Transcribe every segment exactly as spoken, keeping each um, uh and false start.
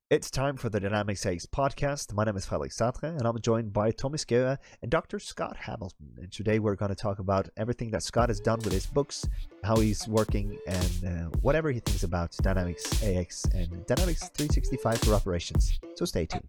It's time for the Dynamics A X podcast. My name is Felix Sartre, and I'm joined by Tommy Skea and Doctor Scott Hamilton. And today we're going to talk about everything that Scott has done with his books, how he's working, and uh, whatever he thinks about Dynamics A X and Dynamics three sixty-five for operations. So stay tuned.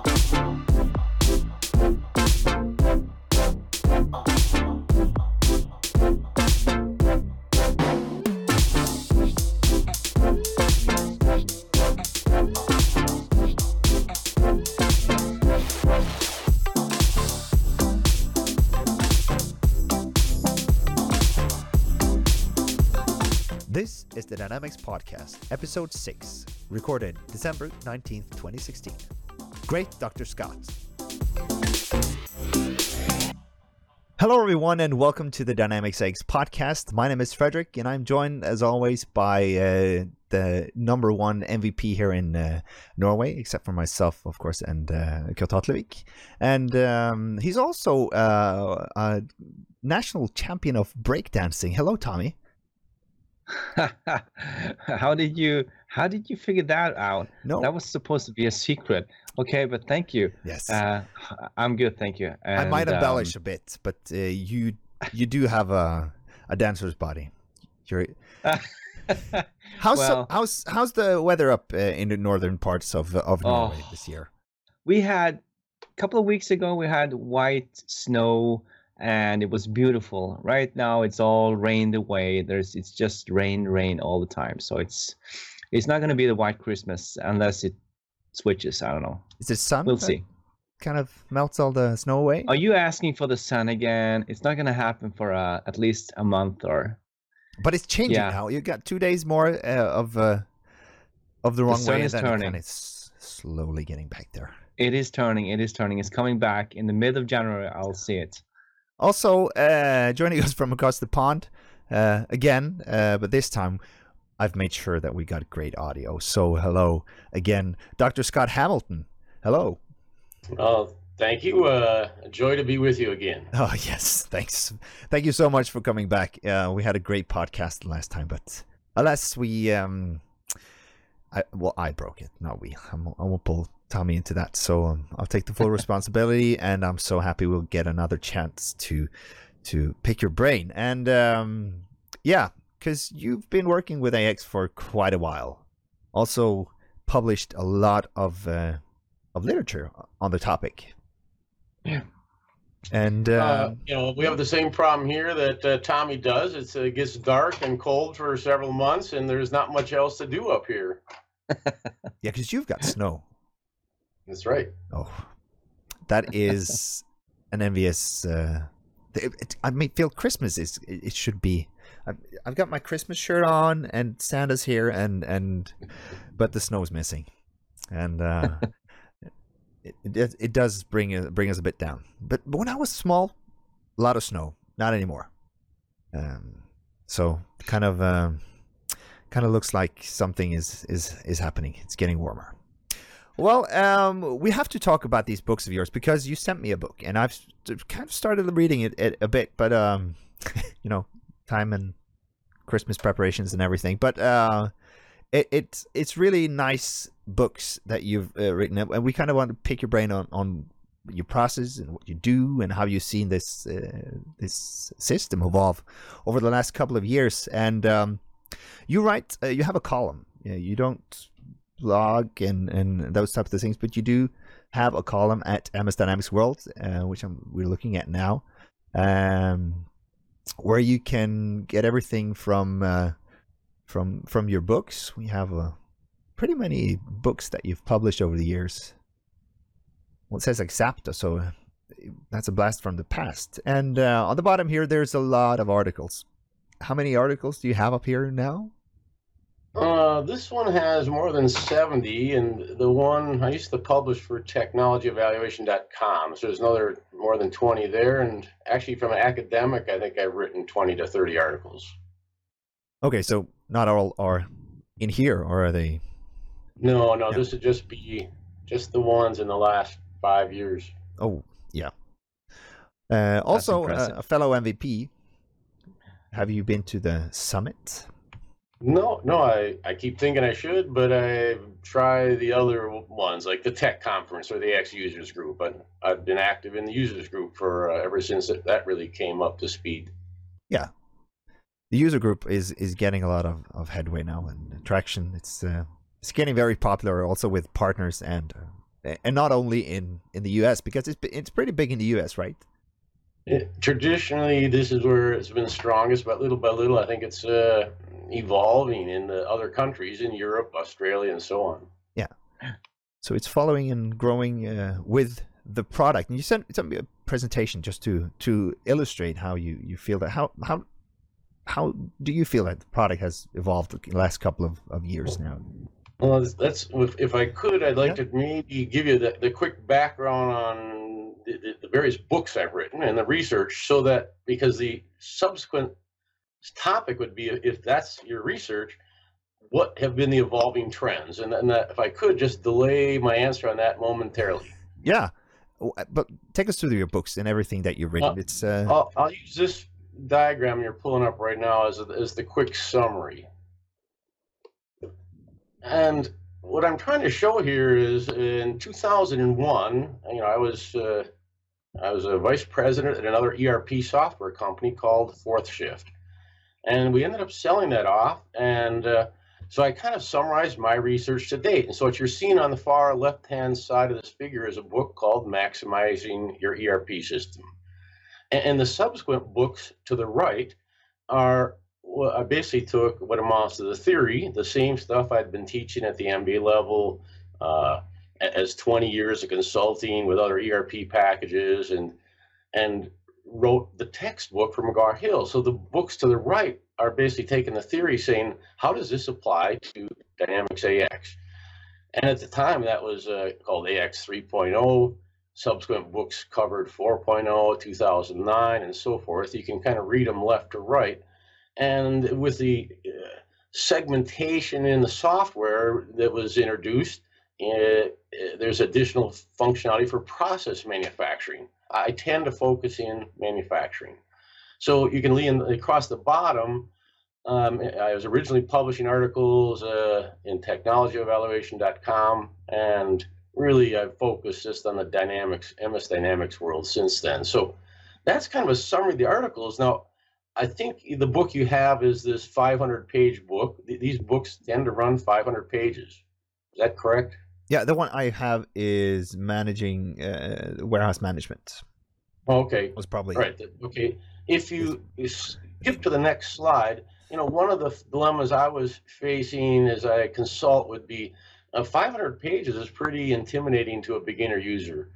This is the Dynamics Podcast, Episode six, recorded December nineteenth, twenty sixteen. Great, Doctor Scott. Hello, everyone, and welcome to the Dynamics A X Podcast. My name is Frederick, and I'm joined, as always, by uh, the number one M V P here in uh, Norway, except for myself, of course, and uh, Kurt Hatlevik. And um, he's also uh, a national champion of breakdancing. Hello, Tommy. how did you how did you figure that out? No, that was supposed to be a secret. Okay, but thank you. Yes, uh, I'm good, thank you. And, I might embellish um, a bit, but uh, you you do have a a dancer's body. You're how's well, how's how's the weather up uh, in the northern parts of of Norway oh, this year? We had a couple of weeks ago. We had white snow. And it was beautiful. Right now, it's all rained away. There's, it's just rain, rain all the time. So it's, it's not going to be the white Christmas unless it switches. I don't know. Is it sun? We'll see. Kind of melts all the snow away. Are you asking for the sun again? It's not going to happen for uh, at least a month or. But it's changing yeah. now. You got two days more uh, of uh, of the wrong the sun way, is and then turning. and it's slowly getting back there. It is turning. It is turning. It's coming back in the mid of January. I'll see it. Also, uh, joining us from across the pond uh, again, uh, but this time I've made sure that we got great audio. So hello again, Doctor Scott Hamilton. Hello. Oh, thank you. Uh, a joy to be with you again. Oh, yes. Thanks. Thank you so much for coming back. Uh, we had a great podcast last time, but alas, we, um, I, well, I broke it, not we. I'm, I won't pull Tommy into that, so um, I'll take the full responsibility, and I'm so happy we'll get another chance to to pick your brain. And um, yeah, because you've been working with A X for quite a while, also published a lot of uh, of literature on the topic. Yeah. And uh, uh, you know, we have the same problem here that uh, Tommy does. It's, uh, it gets dark and cold for several months, and there's not much else to do up here. Yeah, because you've got snow. That's right. Oh, that is an envious. Uh, it, it, I mean, feel Christmas is. It, it should be. I've, I've got my Christmas shirt on, and Santa's here, and and, but the snow's missing, and uh, it, it it does bring bring us a bit down. But, but when I was small, a lot of snow. Not anymore. Um, so kind of um, kind of looks like something is is is happening. It's getting warmer. Well, um, we have to talk about these books of yours because you sent me a book, and I've kind of started reading it, it a bit, but um, you know, time and Christmas preparations and everything. But uh, it, it's it's really nice books that you've uh, written, and we kind of want to pick your brain on, on your process and what you do and how you've seen this uh, this system evolve over the last couple of years. And um, you write, uh, you have a column. You know, you don't blog and and those types of things, but you do have a column at M S Dynamics World, uh, which I'm, we're looking at now, um, where you can get everything from uh, from from your books. We have uh, pretty many books that you've published over the years. Well, it says Exapta, so that's a blast from the past. And uh, on the bottom here, there's a lot of articles. How many articles do you have up here now? Uh, this one has more than seventy, and the one I used to publish for technology evaluation dot com. So there's another more than twenty there, and actually from an academic, I think I've written twenty to thirty articles. Okay, so not all are in here, or are they? No, no, Yeah. This would just be just the ones in the last five years. Oh, yeah. Uh, also, uh, impressive. a fellow M V P. Have you been to the summit? No, no, I, I keep thinking I should, but I try the other ones like the tech conference or the X users group. But I've been active in the users group for uh, ever since it, that really came up to speed. Yeah, the user group is is getting a lot of, of headway now and traction. It's uh, it's getting very popular also with partners and uh, and not only in, in the U S because it's it's pretty big in the U S, right? It, traditionally, this is where it's been strongest, but little by little, I think it's uh, evolving in the other countries in Europe, Australia, and so on. Yeah. So it's following and growing uh, with the product. And you sent, sent me a presentation just to to illustrate how you, you feel that. How how how do you feel that the product has evolved in the last couple of, of years now? Well, that's if, if I could, I'd like Yeah. to maybe give you the, the quick background on the, the, the various books I've written and the research, so that because the subsequent topic would be, if that's your research, what have been the evolving trends, and, and that if I could just delay my answer on that momentarily. Yeah. Oh, uh, But take us through your books and everything that you've written. Uh, It's uh, I'll, I'll use this diagram you're pulling up right now as, a, as the quick summary. And what I'm trying to show here is in two thousand one, you know, I was uh, I was a vice president at another E R P software company called Fourth Shift, and we ended up selling that off. And uh, so I kind of summarized my research to date. And so what you're seeing on the far left-hand side of this figure is a book called Maximizing Your E R P System, and, and the subsequent books to the right are, well, I basically took what amounts to the theory, the same stuff I'd been teaching at the M B A level, uh, as twenty years of consulting with other E R P packages, and and wrote the textbook for McGraw-Hill. So the books to the right are basically taking the theory, saying, how does this apply to Dynamics A X? And at the time, that was uh, called A X three point oh. Subsequent books covered four point oh, two thousand nine, and so forth. You can kind of read them left to right. And with the uh, segmentation in the software that was introduced, uh, there's additional functionality for process manufacturing. I tend to focus in manufacturing. So you can lean across the bottom. Um, I was originally publishing articles uh, in technology evaluation dot com, and really I've focused just on the Dynamics, M S Dynamics world since then. So that's kind of a summary of the articles. Now, I think the book you have is this five hundred page book. These books tend to run five hundred pages. Is that correct? yeah, the one I have is managing uh, warehouse management. Okay. Was probably Right. Okay. If you skip to the next slide, you know, one of the dilemmas I was facing as I consult would be uh, five hundred pages is pretty intimidating to a beginner user.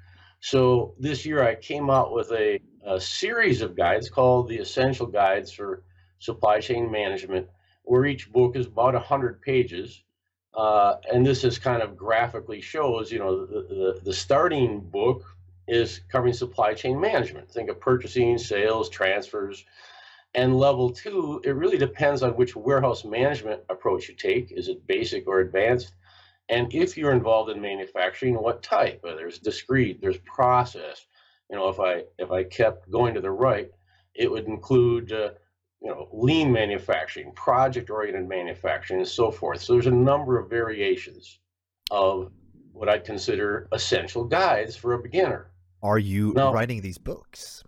So this year I came out with a, a series of guides called the Essential Guides for Supply Chain Management, where each book is about one hundred pages. Uh, and this is kind of graphically shows, you know, the, the, the starting book is covering supply chain management. Think of purchasing, sales, transfers. And level two, it really depends on which warehouse management approach you take. Is it basic or advanced? And if you're involved in manufacturing, what type? Well, there's discrete, there's process. You know, if I if I kept going to the right, it would include uh, you know, lean manufacturing, project-oriented manufacturing, and so forth. So there's a number of variations of what I'd consider essential guides for a beginner. Are you No. writing these books?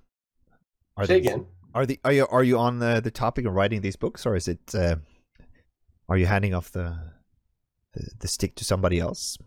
Are Say these, again. Are the are you are you on the, the topic of writing these books, or is it uh, are you handing off the, the the stick to somebody else?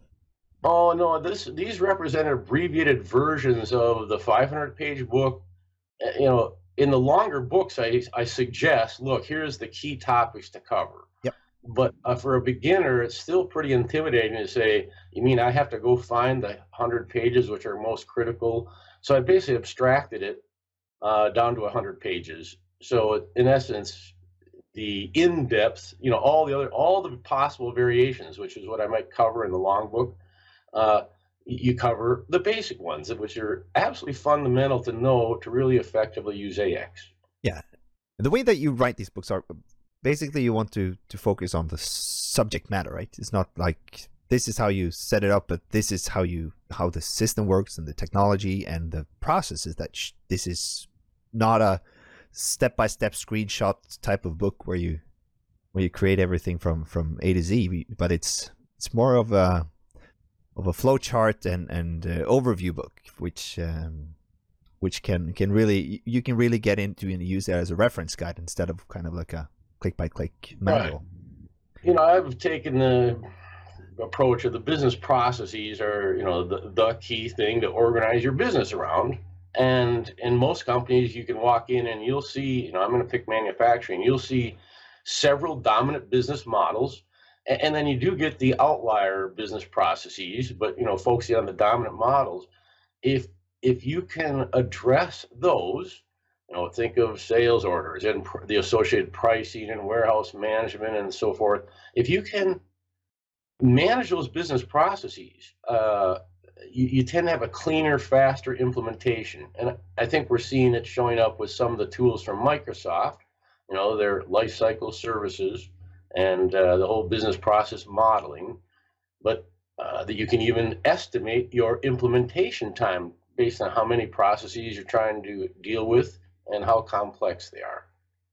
Oh no, this these represent abbreviated versions of the five hundred page book. Uh, You know, in the longer books, I I suggest, look, here's the key topics to cover. Yep. But uh, for a beginner, it's still pretty intimidating to say, you mean I have to go find the one hundred pages which are most critical? So I basically abstracted it uh, down to one hundred pages. So in essence, the in-depth, you know, all the other, all the possible variations, which is what I might cover in the long book, uh, you cover the basic ones, which are absolutely fundamental to know to really effectively use A X. Yeah, the way that you write these books are basically you want to to focus on the subject matter, right? It's not like this is how you set it up, but this is how you how the system works and the technology and the processes. That sh- this is not a step-by-step screenshot type of book where you where you create everything from from A to Z, but it's it's more of a of a flow chart and and uh, overview book, which um, which can can really you can really get into and use it as a reference guide instead of kind of like a click by click manual. Right. You know, I've taken the approach of the business processes are, you know, the, the key thing to organize your business around. And in most companies, you can walk in and you'll see, you know, I'm going to pick manufacturing, you'll see several dominant business models. And, and then you do get the outlier business processes, but, you know, focusing on the dominant models. If, if you can address those, you know, think of sales orders and pr- the associated pricing and warehouse management and so forth. If you can manage those business processes, uh, you, you tend to have a cleaner, faster implementation. And I think we're seeing it showing up with some of the tools from Microsoft, you know, their lifecycle services and uh, the whole business process modeling, but uh, that you can even estimate your implementation time based on how many processes you're trying to deal with and how complex they are.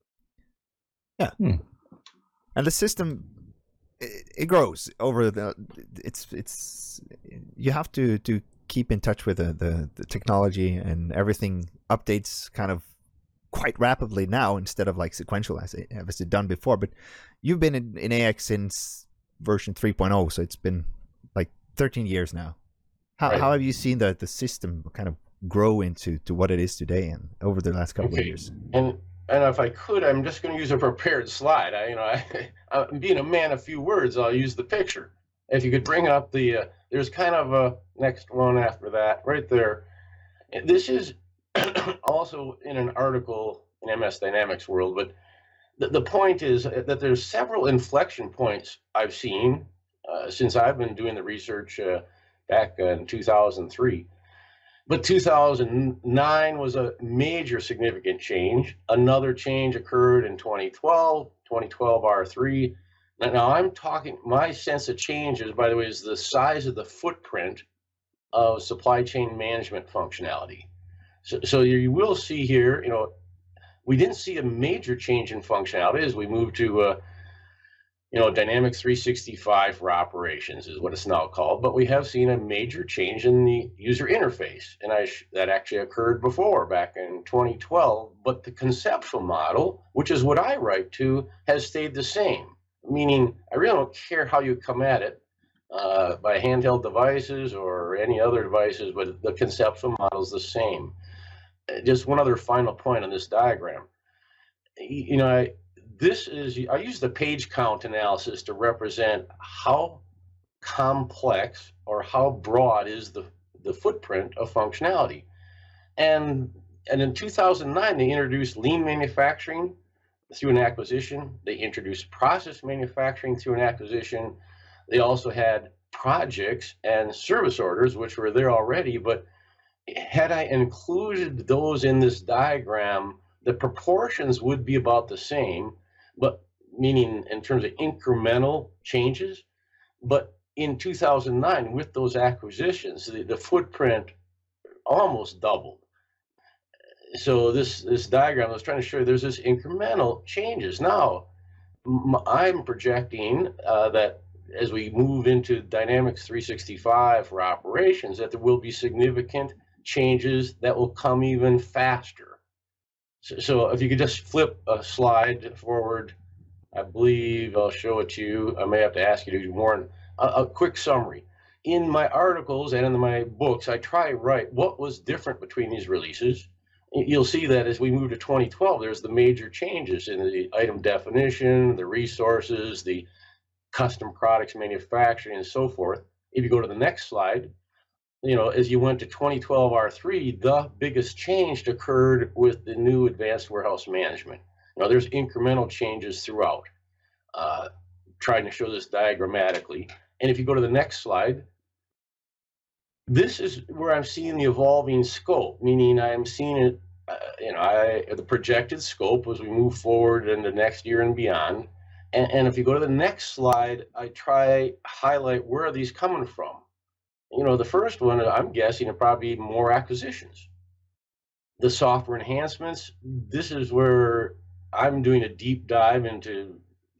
Yeah. Hmm. And the system, it, it grows over the, it's, it's, you have to, to keep in touch with the, the, the technology, and everything updates kind of quite rapidly now instead of like sequential as it has it done before. But you've been in, in A X since version three point oh, so it's been like thirteen years now. How, right. how have you seen the, the system kind of grow into to what it is today and over the last couple okay. of years? And and if I could, I'm just going to use a prepared slide. I, you know, I, I'm being a man of few words. I'll use the picture. If you could bring up the, uh, there's kind of a next one after that, right there. This is also in an article in M S Dynamics World, but the, the point is that there's several inflection points I've seen uh, since I've been doing the research uh, back in two thousand three. But two thousand nine was a major significant change. Another change occurred in twenty twelve, twenty twelve R three. Now I'm talking, my sense of change is, by the way, is the size of the footprint of supply chain management functionality. So, so you will see here, you know, we didn't see a major change in functionality as we moved to, uh, you know, Dynamics three sixty-five for operations is what it's now called, but we have seen a major change in the user interface, and I sh- that actually occurred before, back in twenty twelve, but the conceptual model, which is what I write to, has stayed the same, meaning I really don't care how you come at it, uh, by handheld devices or any other devices, but the conceptual model is the same. Just one other final point on this diagram. You know, I, this is, I use the page count analysis to represent how complex or how broad is the, the footprint of functionality. And, and in two thousand nine, they introduced lean manufacturing through an acquisition. They introduced process manufacturing through an acquisition. They also had projects and service orders, which were there already, but had I included those in this diagram, the proportions would be about the same, but meaning in terms of incremental changes. But in two thousand nine, with those acquisitions, the, the footprint almost doubled. So this, this diagram I was trying to show you, there's this incremental changes. Now, m- I'm projecting uh, that as we move into Dynamics three sixty-five for operations, that there will be significant changes that will come even faster. So, so if you could just flip a slide forward, I believe I'll show it to you. I may have to ask you to do more. A, a quick summary. In my articles and in my books, I try to write what was different between these releases. You'll see that as we move to twenty twelve, there's the major changes in the item definition, the resources, the custom products manufacturing, and so forth. If you go to the next slide, you know, as you went to twenty twelve R three, the biggest change occurred with the new advanced warehouse management. Now, there's incremental changes throughout. Uh, trying to show this diagrammatically. And if you go to the next slide, this is where I'm seeing the evolving scope, meaning I'm seeing it, uh, you know, I, the projected scope as we move forward into next year and beyond. And, and if you go to the next slide, I try highlight where are these coming from. You know, the first one, I'm guessing, are probably more acquisitions. The software enhancements, this is where I'm doing a deep dive into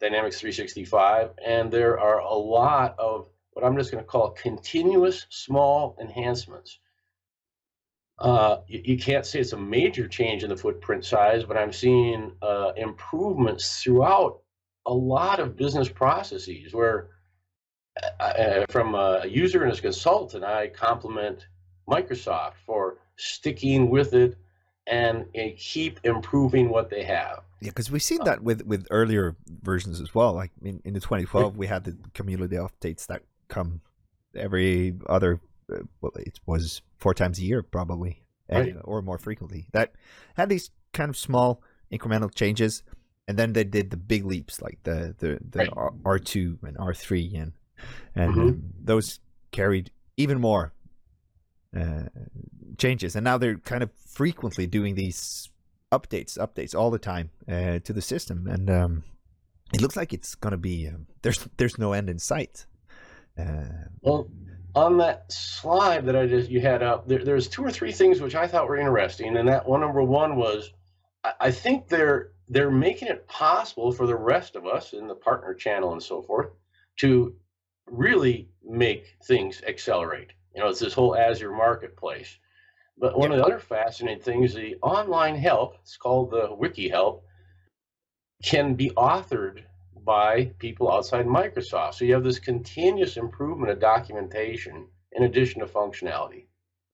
Dynamics three sixty-five, and there are a lot of what I'm just going to call continuous small enhancements. Uh, you, you can't say it's a major change in the footprint size, but I'm seeing uh, improvements throughout a lot of business processes where uh, from a user and as a consultant, I compliment Microsoft for sticking with it and, and keep improving what they have. Yeah, because we've seen that with, with earlier versions as well. Like in, in the twenty twelve, we had the community updates that come every other, uh, well, it was four times a year probably, Right. uh, or more frequently. That had these kind of small incremental changes, and then they did the big leaps, like the the, the Right. R two and R three, and and Mhm. um, those carried even more uh, changes. And now they're kind of frequently doing these updates, updates all the time uh, to the system, and um, it looks like it's going to be um, there's there's no end in sight. Uh, Well, on that slide that I just you had up, there, there's two or three things which I thought were interesting, and that one number one was I, I think they're they're making it possible for the rest of us in the partner channel and so forth to really make things accelerate. You know, it's this whole Azure marketplace. But one of the other fascinating things, the online help, it's called the Wiki Help, can be authored by people outside Microsoft. So you have this continuous improvement of documentation in addition to functionality.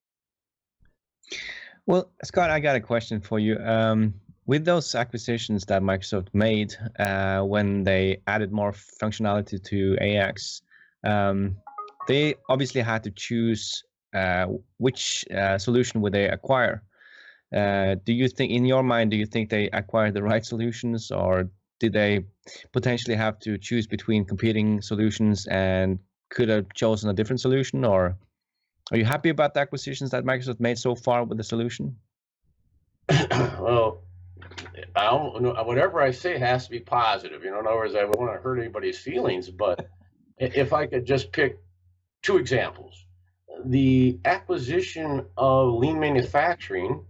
Well, Scott, I got a question for you. Um, with those acquisitions that Microsoft made uh, when they added more functionality to A X, um, they obviously had to choose uh, which uh, solution would they acquire. Uh, do you think, in your mind, do you think they acquired the right solutions, or did they potentially have to choose between competing solutions and could have chosen a different solution? Or are you happy about the acquisitions that Microsoft made so far with the solution? Well, I don't know, whatever I say has to be positive. You know, in other words, I don't want to hurt anybody's feelings, but if I could just pick two examples. The acquisition of lean manufacturing,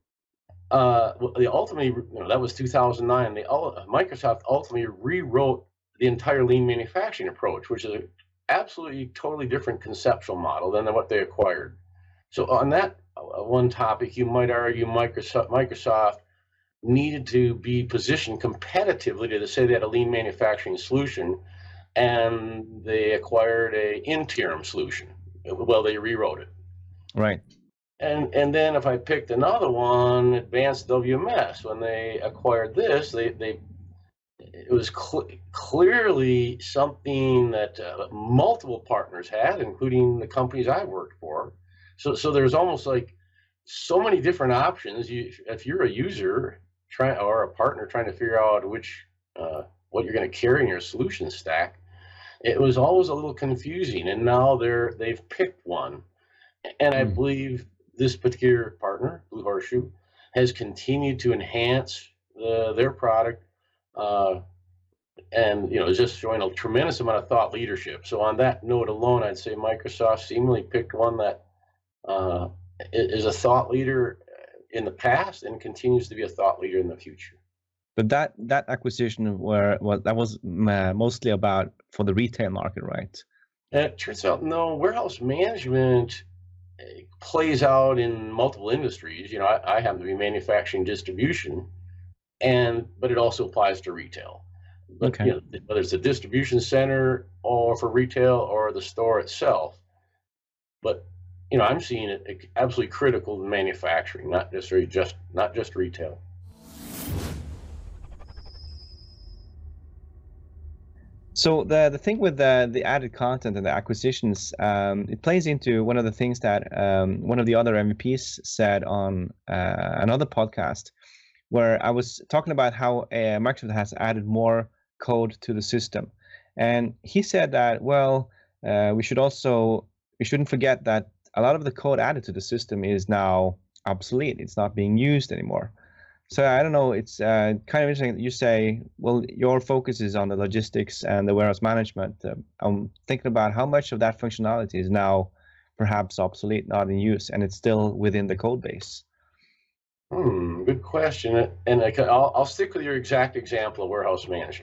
uh, the ultimately, you know, that was two thousand nine. The Microsoft ultimately rewrote the entire lean manufacturing approach, which is an absolutely totally different conceptual model than what they acquired. So on that one topic, you might argue Microsoft Microsoft needed to be positioned competitively to say they had a lean manufacturing solution, and they acquired a interim solution. Well, they rewrote it. Right. And and then if I picked another one, Advanced W M S, when they acquired this, they they it was cl- clearly something that uh, multiple partners had, including the companies I worked for. So so there's almost like so many different options. You, if you're a user trying or a partner trying to figure out which uh, what you're going to carry in your solution stack, it was always a little confusing. And now they're they've picked one, and I Mm. believe this particular partner, Blue Horseshoe, has continued to enhance the, their product, uh, and you know is just showing a tremendous amount of thought leadership. So on that note alone, I'd say Microsoft seemingly picked one that uh, is a thought leader in the past and continues to be a thought leader in the future. But that that acquisition were well, that was uh, mostly about for the retail market, right? And it turns out, no, warehouse management plays out in multiple industries. You know, I, I happen to be manufacturing distribution, and but it also applies to retail. But, Okay. You know, whether it's a distribution center or for retail or the store itself. But you know, I'm seeing it absolutely critical to manufacturing, not necessarily just not just retail. So the the thing with the the added content and the acquisitions, um, it plays into one of the things that um, one of the other M V Ps said on uh, another podcast, where I was talking about how uh, Microsoft has added more code to the system, and he said that well, uh, we should also we shouldn't forget that a lot of the code added to the system is now obsolete. It's not being used anymore. So I don't know, it's uh, kind of interesting that you say, well, your focus is on the logistics and the warehouse management. Uh, I'm thinking about how much of that functionality is now perhaps obsolete, not in use, and it's still within the code base. Hmm, good question. And I can, I'll, I'll stick with your exact example of warehouse management.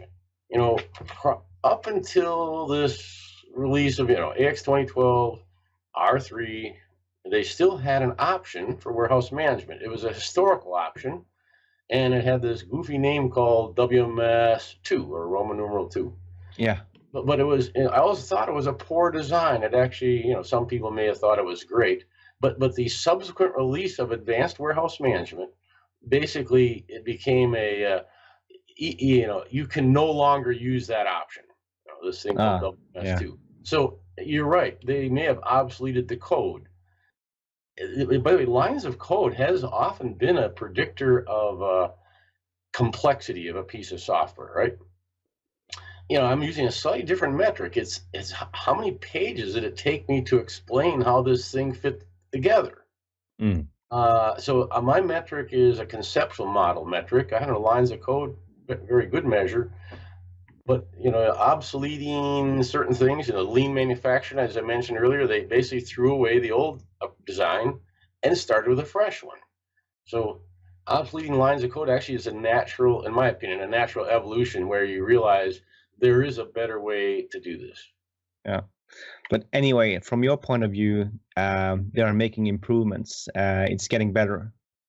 you know, pro- up until this release of, you know, A X twenty twelve, R three, they still had an option for warehouse management. It was a historical option, and it had this goofy name called W M S two, or Roman numeral two. Yeah. But, but it was, I always thought it was a poor design. It actually, you know, some people may have thought it was great, but but the subsequent release of Advanced Warehouse Management, basically it became a, uh, y- you know, you can no longer use that option. You know, this thing Ah, called W M yeah. S two. So you're right. They may have obsoleted the code. Uh, By the way, lines of code has often been a predictor of uh, complexity of a piece of software, right? You know, I'm using a slightly different metric. It's it's h- how many pages did it take me to explain how this thing fit together? Mm. Uh, so uh, my metric is a conceptual model metric. I have lines of code, ve- very good measure. But you know, obsoleting certain things, you know, lean manufacturing, as I mentioned earlier, they basically threw away the old uh, design and started with a fresh one. So obsoleting lines of code actually is a natural, in my opinion, a natural evolution where you realize there is a better way to do this. Yeah. But anyway, from your point of view, um, they are making improvements. Uh, it's getting better.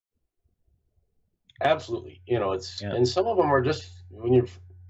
Absolutely. You know, it's, Yeah. and some of them are just, when you're,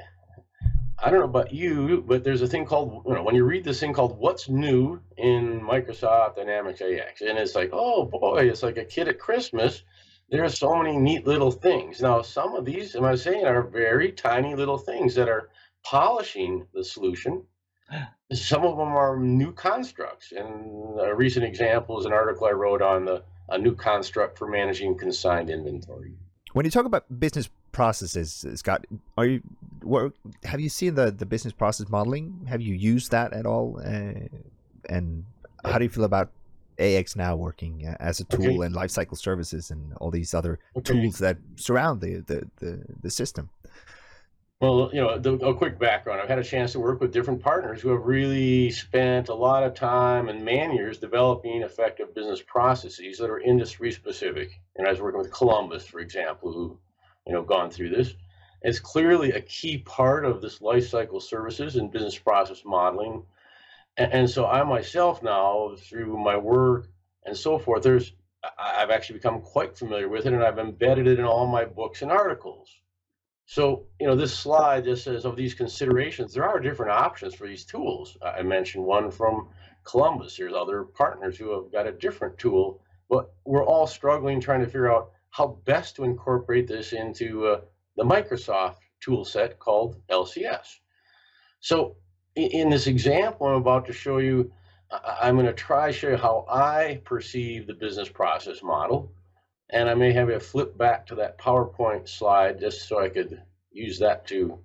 I don't know about you, but there's a thing called, you know, when you read this thing called What's New in Microsoft Dynamics A X, and it's like, oh boy, it's like a kid at Christmas. There's so many neat little things. Now, some of these, am I saying, are very tiny little things that are polishing the solution. Some of them are new constructs. And a recent example is an article I wrote on the a new construct for managing consigned inventory. When you talk about business processes, Scott, are you what, have you seen the, the business process modeling? Have you used that at all? Uh, and how do you feel about A X now working as a tool Okay. and lifecycle services and all these other Okay. tools that surround the the, the, the system? Well, you know, the, a quick background. I've had a chance to work with different partners who have really spent a lot of time and man years developing effective business processes that are industry specific. And I was working with Columbus, for example, who, you know, gone through this. It's clearly a key part of this life cycle services and business process modeling. And, and so I myself now, through my work and so forth, there's I- I've actually become quite familiar with it, and I've embedded it in all my books and articles. So, you know, this slide just says of these considerations, there are different options for these tools. I mentioned one from Columbus. There's other partners who have got a different tool, but we're all struggling trying to figure out how best to incorporate this into uh, the Microsoft tool set called L C S. So in, in this example I'm about to show you, I, I'm going to try to show you how I perceive the business process model. And I may have you flip back to that PowerPoint slide just so I could use that too.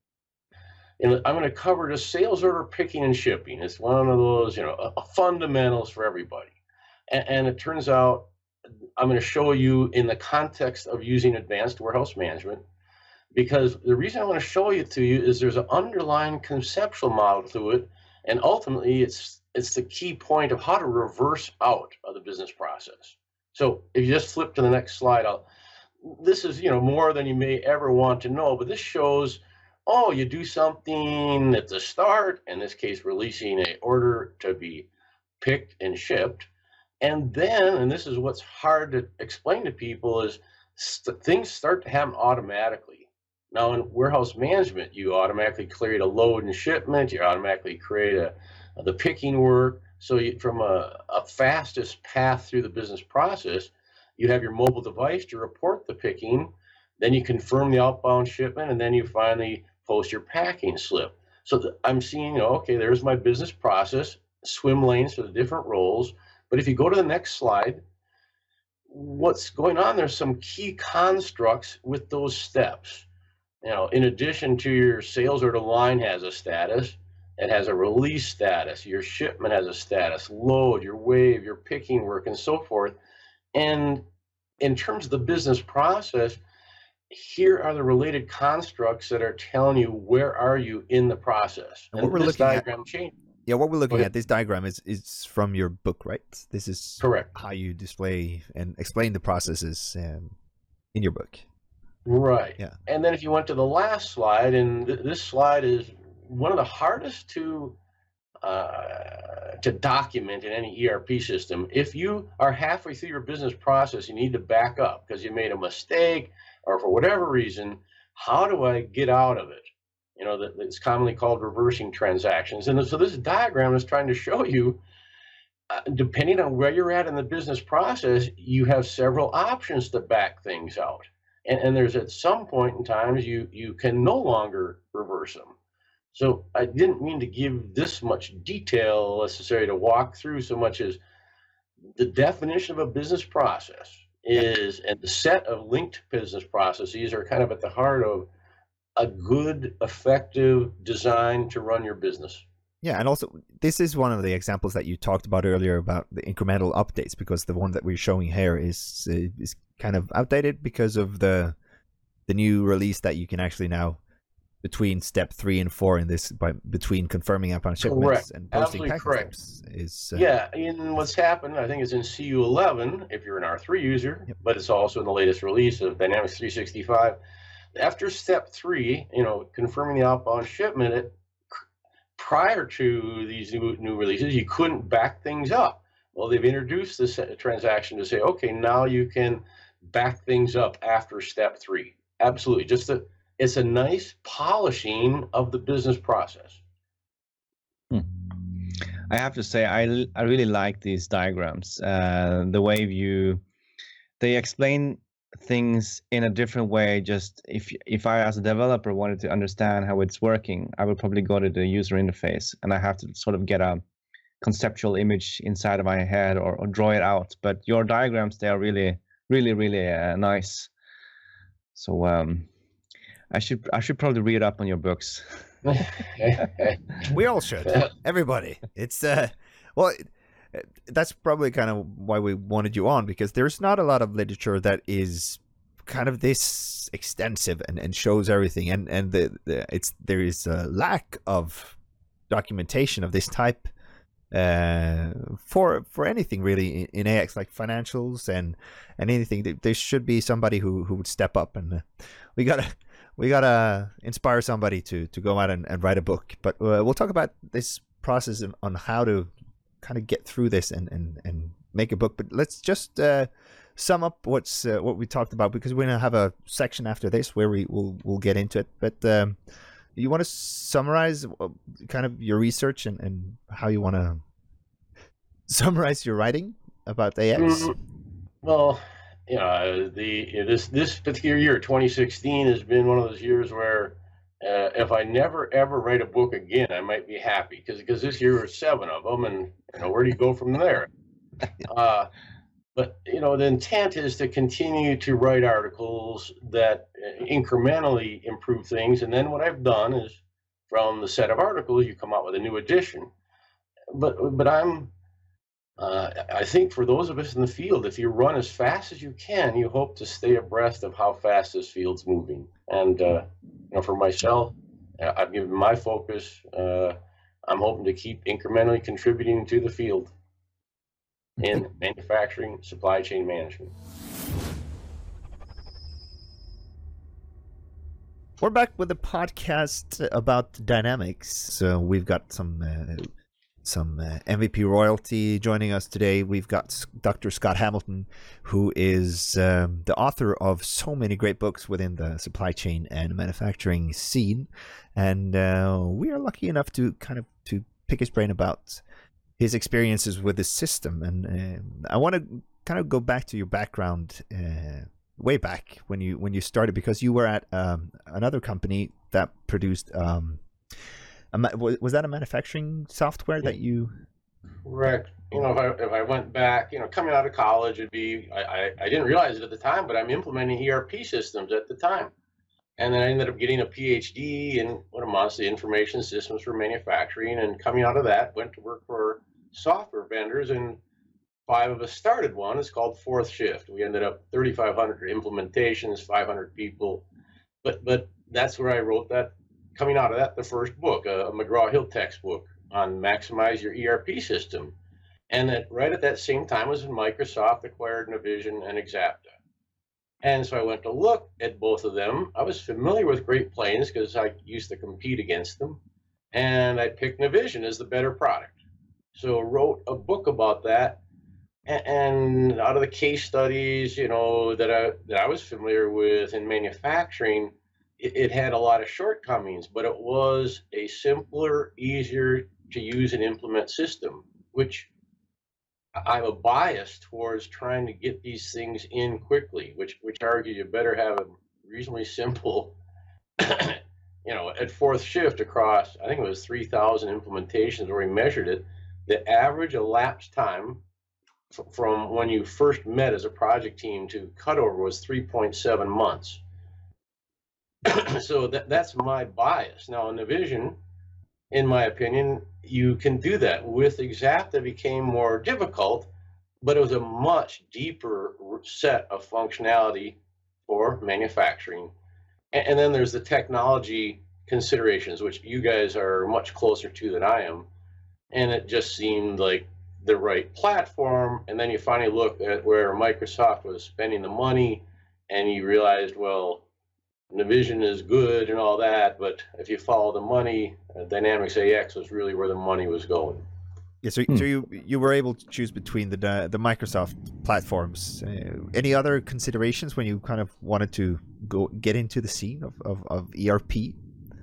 And I'm going to cover just sales order picking and shipping. It's one of those, you know, uh, fundamentals for everybody. And, and it turns out I'm going to show you in the context of using advanced warehouse management, because the reason I want to show you to you is there's an underlying conceptual model to it, and ultimately it's it's the key point of how to reverse out of the business process. So if you just flip to the next slide, I'll, this is, you know, more than you may ever want to know, but this shows, oh, you do something at the start, in this case, releasing an order to be picked and shipped. And then, and this is what's hard to explain to people, is st- things start to happen automatically. Now in warehouse management, you automatically create a load and shipment, you automatically create a, the picking work. So you, from a, a fastest path through the business process, you have your mobile device to report the picking, then you confirm the outbound shipment, and then you finally post your packing slip. So the, I'm seeing, you know, okay, there's my business process, swim lanes for the different roles. But if you go to the next slide, what's going on, there's some key constructs with those steps. You know, in addition to your sales order line has a status, it has a release status, your shipment has a status, load, your wave, your picking work, and so forth. And in terms of the business process, here are the related constructs that are telling you where are you in the process. And what we're this looking at- diagram changes. Yeah, what we're looking ahead. at, this diagram is is from your book, right? This is Correct. how you display and explain the processes um, in your book. Right. Yeah. And then if you went to the last slide, and th- this slide is one of the hardest to uh, to document in any E R P system. If you are halfway through your business process, you need to back up because you made a mistake or for whatever reason. How do I get out of it? You know, that it's commonly called reversing transactions. And so this diagram is trying to show you, uh, depending on where you're at in the business process, you have several options to back things out. And, and there's at some point in times you you can no longer reverse them. So I didn't mean to give this much detail necessary to walk through so much as the definition of a business process is, and the set of linked business processes are kind of at the heart of a good, effective design to run your business. Yeah, and also this is one of the examples that you talked about earlier about the incremental updates, because the one that we're showing here is uh, is kind of outdated because of the the new release that you can actually now, between step three and four in this, by between confirming upon shipments Correct. and posting Absolutely packing correct. steps is uh, Yeah, in what's happened, I think it's in C U eleven if you're an R three user, Yep. but it's also in the latest release of Dynamics three sixty-five. After step three, you know, confirming the outbound shipment, it, prior to these new, new releases, you couldn't back things up. Well, they've introduced this transaction to say, okay, now you can back things up after step three. Absolutely. Just a, it's a nice polishing of the business process. Hmm. I have to say, I, I really like these diagrams. Uh, the way you, they explain things in a different way. Just if if I as a developer wanted to understand how it's working, I would probably go to the user interface and I have to sort of get a conceptual image inside of my head or, or draw it out. But your diagrams, they are really, really, really uh, nice. So um, I should I should probably read up on your books. we all should. Everybody. It's uh, well. That's probably kind of why we wanted you on, because there's not a lot of literature that is kind of this extensive and, and shows everything, and and the, the it's there is a lack of documentation of this type uh, for for anything really in, in A X, like financials and and anything. There should be somebody who who would step up, and uh, we gotta we gotta inspire somebody to to go out and, and write a book. But uh, we'll talk about this process on, on how to kind of get through this and, and, and make a book. But let's just uh, sum up what's uh, what we talked about, because we're gonna have a section after this where we will we'll get into it. But um, you want to summarize kind of your research and, and how you want to summarize your writing about A X? Mm, well, you know, the this this particular year, twenty sixteen, has been one of those years where Uh, if I never ever write a book again, I might be happy, because because this year there's seven of them, and you know, where do you go from there? Uh, but you know, the intent is to continue to write articles that incrementally improve things, and then what I've done is, from the set of articles, you come out with a new edition. But but I'm uh, I think for those of us in the field, if you run as fast as you can, you hope to stay abreast of how fast this field's moving. And uh, you know, for myself, I've given my focus. Uh, I'm hoping to keep incrementally contributing to the field in manufacturing, supply chain management. We're back with a podcast about Dynamics. So we've got some uh, some uh, M V P royalty joining us today. We've got Doctor Scott Hamilton, who is um, the author of so many great books within the supply chain and manufacturing scene, and uh, we are lucky enough to kind of to pick his brain about his experiences with the system. And uh, I want to kind of go back to your background, uh, way back when you when you started, because you were at um, another company that produced. Um, Was that a manufacturing software that you? Correct. You know, if I if I went back, you know, coming out of college, it'd be I, I, I didn't realize it at the time, but I'm implementing E R P systems at the time, and then I ended up getting a P H D in what amounts to information systems for manufacturing. And coming out of that, went to work for software vendors, and five of us started one. It's called Fourth Shift. We ended up thirty-five hundred implementations, five hundred people, but but that's where I wrote that. Coming out of that, the first book, a McGraw-Hill textbook on maximize your E R P system. And that right at that same time was when Microsoft acquired Navision and Exapta. And so I went to look at both of them. I was familiar with Great Plains because I used to compete against them. And I picked Navision as the better product. So wrote a book about that. And out of the case studies, you know, that I that I was familiar with in manufacturing, it, it had a lot of shortcomings, but it was a simpler, easier to use and implement system, which I have a bias towards trying to get these things in quickly, which which argues you better have a reasonably simple, you know, at fourth shift across, I think it was three thousand implementations where we measured it, the average elapsed time from when you first met as a project team to cutover was three point seven months. So that, that's my bias. Now in Navision, in my opinion, you can do that. With Xapta, it became more difficult, but it was a much deeper set of functionality for manufacturing. And, and then there's the technology considerations, which you guys are much closer to than I am. And it just seemed like the right platform. And then you finally look at where Microsoft was spending the money, and you realized, well, Navision is good and all that, but if you follow the money, uh, Dynamics A X was really where the money was going. Yeah, so, hmm. so you you were able to choose between the the Microsoft platforms. Uh, any other considerations when you kind of wanted to go get into the scene of, of, of E R P?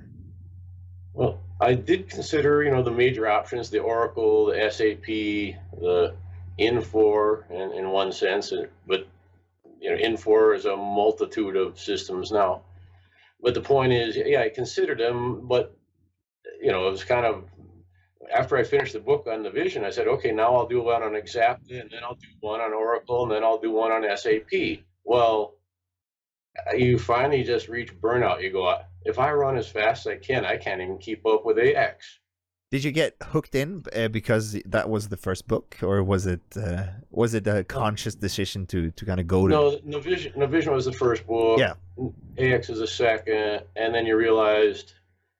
Well, I did consider, you know, the major options, the Oracle, the S A P, the Infor in, in one sense, but, you know, Infor is a multitude of systems now. But the point is, yeah, I considered them, but, you know, it was kind of, after I finished the book on Navision, I said, okay, now I'll do one on Xapta, and then I'll do one on Oracle, and then I'll do one on S A P. Well, you finally just reach burnout. You go, if I run as fast as I can, I can't even keep up with A X. Did you get hooked in uh, because that was the first book, or was it uh, was it a conscious decision to to kind of go to? No, Navision, Navision was the first book. Yeah, A X is the second, and then you realized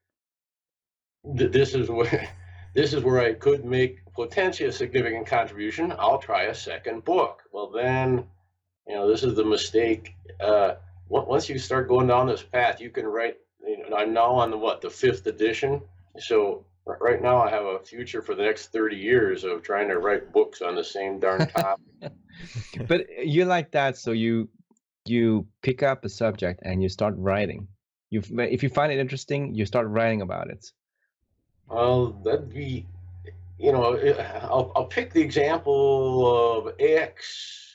that this is where this is where I could make potentially a significant contribution. I'll try a second book. Well, then, you know, this is the mistake. Uh, once you start going down this path, you can write. You know, I'm now on the what the fifth edition, so. Right now, I have a future for the next thirty years of trying to write books on the same darn topic. But you like that, so you you pick up a subject and you start writing. You, if you find it interesting, you start writing about it. Well, that'd be, you know, I'll I'll pick the example of A X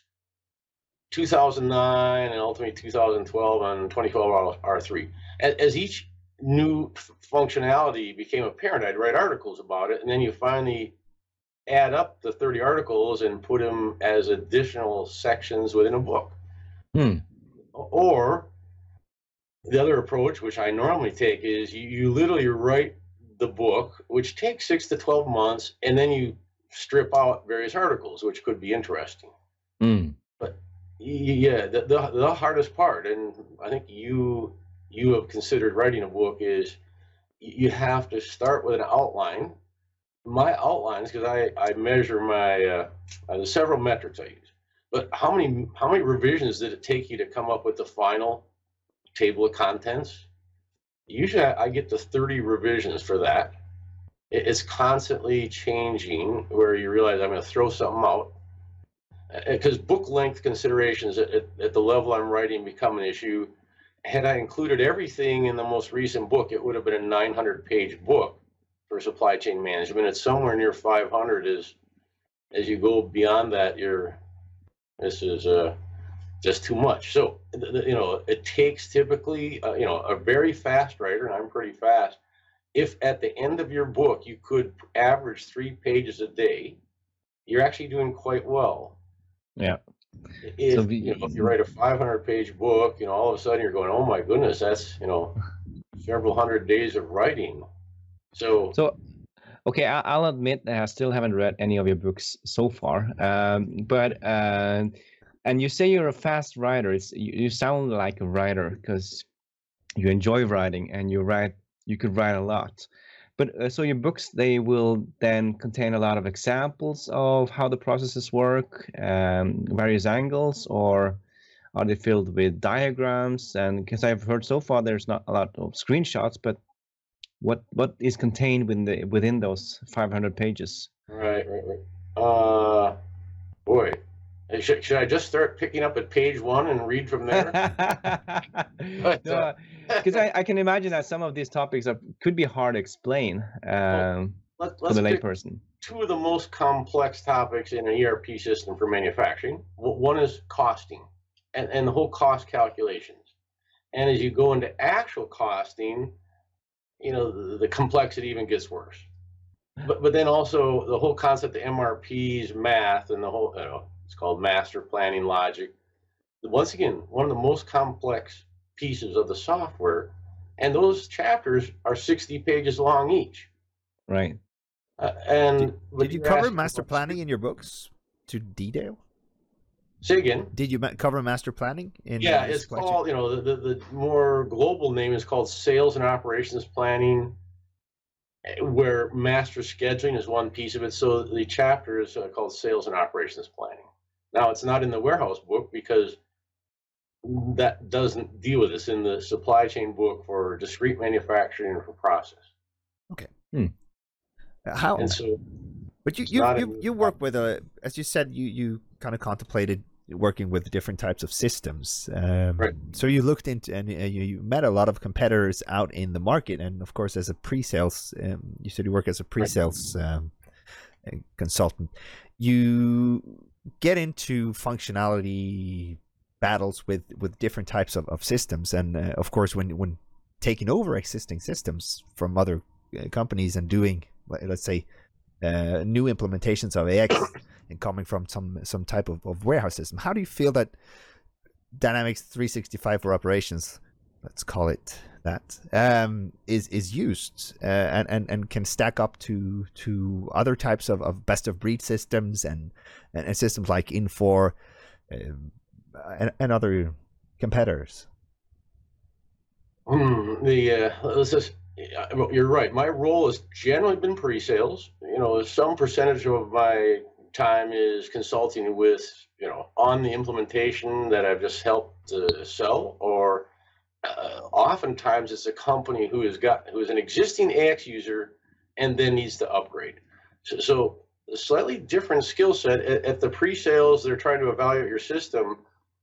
two thousand nine and ultimately two thousand twelve and twenty twelve R three. As, as each new functionality became apparent, I'd write articles about it, and then you finally add up the thirty articles and put them as additional sections within a book. Hmm. Or the other approach, which I normally take, is you, you literally write the book, which takes six to twelve months, and then you strip out various articles, which could be interesting. Hmm. But yeah, the, the the hardest part, and I think you you have considered writing a book, is you have to start with an outline. My outlines, because I, I measure my, uh, there's several metrics I use, but how many how many revisions did it take you to come up with the final table of contents? Usually I get to thirty revisions for that. It's constantly changing, where you realize I'm going to throw something out. Because book length considerations at, at, at the level I'm writing become an issue. Had I included everything in the most recent book, it would have been a nine hundred page book for supply chain management. It's somewhere near five hundred. As as you go beyond that, you're this is uh, just too much. So you know, it takes typically uh, you know a very fast writer, and I'm pretty fast. If at the end of your book you could average three pages a day, you're actually doing quite well. Yeah. If, so the, you know, if you write a five hundred page book, you know, all of a sudden you're going, oh my goodness, that's, you know, several hundred days of writing. So, so okay, I, I'll admit that I still haven't read any of your books so far. Um, but, uh, and you say you're a fast writer. It's, you, you sound like a writer because you enjoy writing and you write, you could write a lot. But uh, so your books, they will then contain a lot of examples of how the processes work, um, various angles, or Are they filled with diagrams? And because I've heard so far there's not a lot of screenshots, but what what is contained within the within those five hundred pages? Right, right, right. Uh, boy, should, should I just start picking up at page one and read from there? But, no, because I, I can imagine that some of these topics are could be hard to explain um, well, let, to the pick layperson. Two of the most complex topics in an E R P system for manufacturing. One is costing and, and the whole cost calculations. And as you go into actual costing, you know, the, the complexity even gets worse. But but then also the whole concept of M R Ps, math, and the whole, you know, it's called master planning logic. Once again, one of the most complex pieces of the software, and those chapters are sixty pages long each. Right. Uh, and did, did you cover master planning in your books to detail? Say again. Did you ma- cover master planning in? Yeah, it's called, you know, the, the the more global name is called sales and operations planning, where master scheduling is one piece of it. So the chapter is uh, called sales and operations planning. Now it's not in the warehouse book because that doesn't deal with this. In the supply chain book for discrete manufacturing and for process. Okay. Hmm. How? And so, but you you you, you work with a, as you said, you you kind of contemplated working with different types of systems. Um, right. So you looked into and uh, you, you met a lot of competitors out in the market, and of course, as a pre-sales, um, you said you work as a pre-sales um, consultant. You get into functionality battles with with different types of, of systems, and uh, of course, when when taking over existing systems from other uh, companies and doing, let's say, uh, new implementations of A X and coming from some some type of, of warehouse system, how do you feel that Dynamics three sixty-five for operations, let's call it that, um, is is used uh, and, and and can stack up to to other types of, of best of breed systems and and, and systems like Infor um, and, and other competitors? Mm, the uh, let's just, you're right. My role has generally been pre-sales. You know, some percentage of my time is consulting with, you know, on the implementation that I've just helped to sell, or uh, oftentimes it's a company who has got who is an existing A X user and then needs to upgrade. So, so a slightly different skill set. At, at the pre-sales, they're trying to evaluate your system.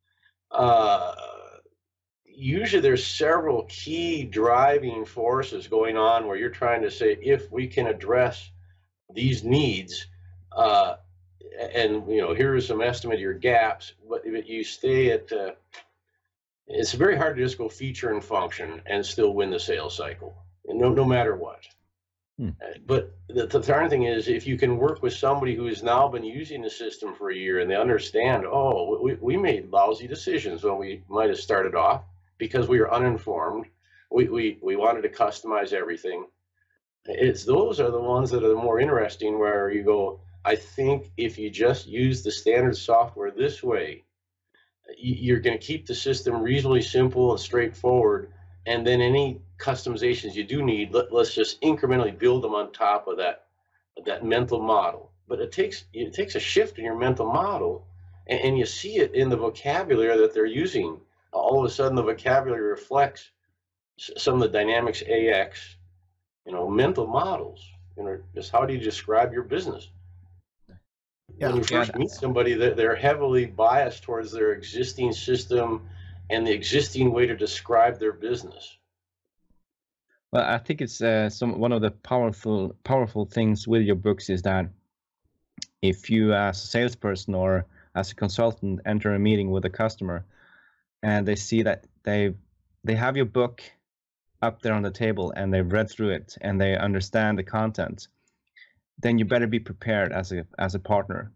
Uh, usually there's several key driving forces going on where you're trying to say, if we can address these needs, uh, and, you know, here are some estimate of your gaps, but if you stay at, uh, it's very hard to just go feature and function and still win the sales cycle, and no, no matter what. Hmm. But the, the darn thing is, if you can work with somebody who has now been using the system for a year and they understand, oh, we, we made lousy decisions when we might have started off because we were uninformed. We, we, we wanted to customize everything. It's those are the ones that are the more interesting, where you go, I think if you just use the standard software this way, you're going to keep the system reasonably simple and straightforward. And then any customizations you do need, let, let's just incrementally build them on top of that, that mental model. But it takes it takes a shift in your mental model, and, and you see it in the vocabulary that they're using. All of a sudden, the vocabulary reflects some of the Dynamics A X, you know, mental models. You know, just how do you describe your business? Yeah, when you first yeah, meet somebody, they're, they're heavily biased towards their existing system and the existing way to describe their business. Well, I think it's uh, some one of the powerful powerful things with your books is that if you, as a salesperson or as a consultant, enter a meeting with a customer, and they see that they they have your book up there on the table and they've read through it and they understand the content, then you better be prepared as a as a partner.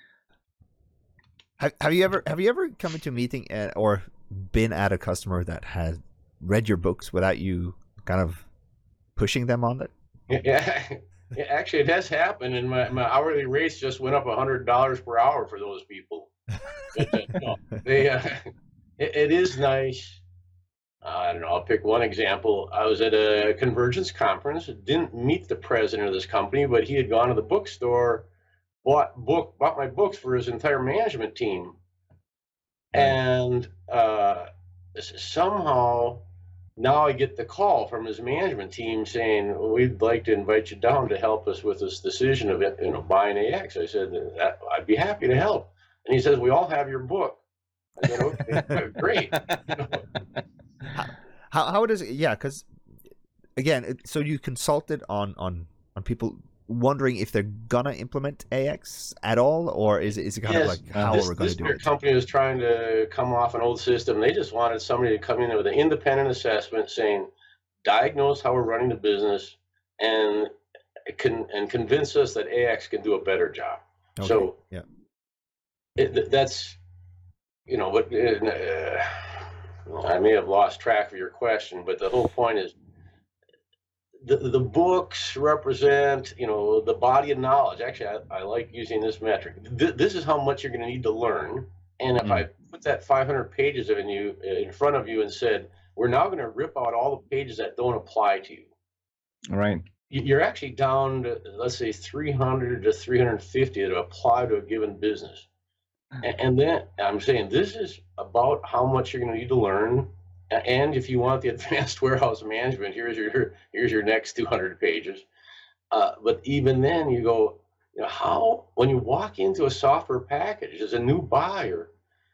Have Have you ever Have you ever come into a meeting at, or been at a customer that had read your books without you kind of pushing them on it? Yeah, yeah, actually, it has happened, and my, my hourly rates just went up a hundred dollars per hour for those people. But, uh, no, they, uh, it, it is nice. Uh, I don't know. I'll pick one example. I was at a convergence conference. Didn't meet the president of this company, but he had gone to the bookstore, bought book, bought my books for his entire management team. Right. And uh, s- somehow now I get the call from his management team saying, we'd like to invite you down to help us with this decision of you know buying A X. I said, that, I'd be happy to help. And he says, we all have your book. I said, okay, great. You know, how, how how does it, yeah, because again, it, so you consulted on on on people wondering if they're gonna implement A X at all, or is it is it kind yes, of like how this, are we going this to do it? company was trying to come off an old system. They just wanted somebody to come in with an independent assessment saying, diagnose how we're running the business and can and convince us that A X can do a better job. Okay. So yeah, it, that's you know what uh, I may have lost track of your question, but the whole point is the the books represent you know the body of knowledge. Actually, I, I like using this metric. Th- this is how much you're going to need to learn. And if Mm. I put that five hundred pages in you in front of you and said, we're now going to rip out all the pages that don't apply to you, Right. you're actually down to, let's say, three hundred to three hundred fifty that apply to a given business. And, and then I'm saying this is about how much you're going to need to learn. And if you want the advanced warehouse management, here's your here's your next two hundred pages. Uh, but even then, you go, you know, how when you walk into a software package as a new buyer,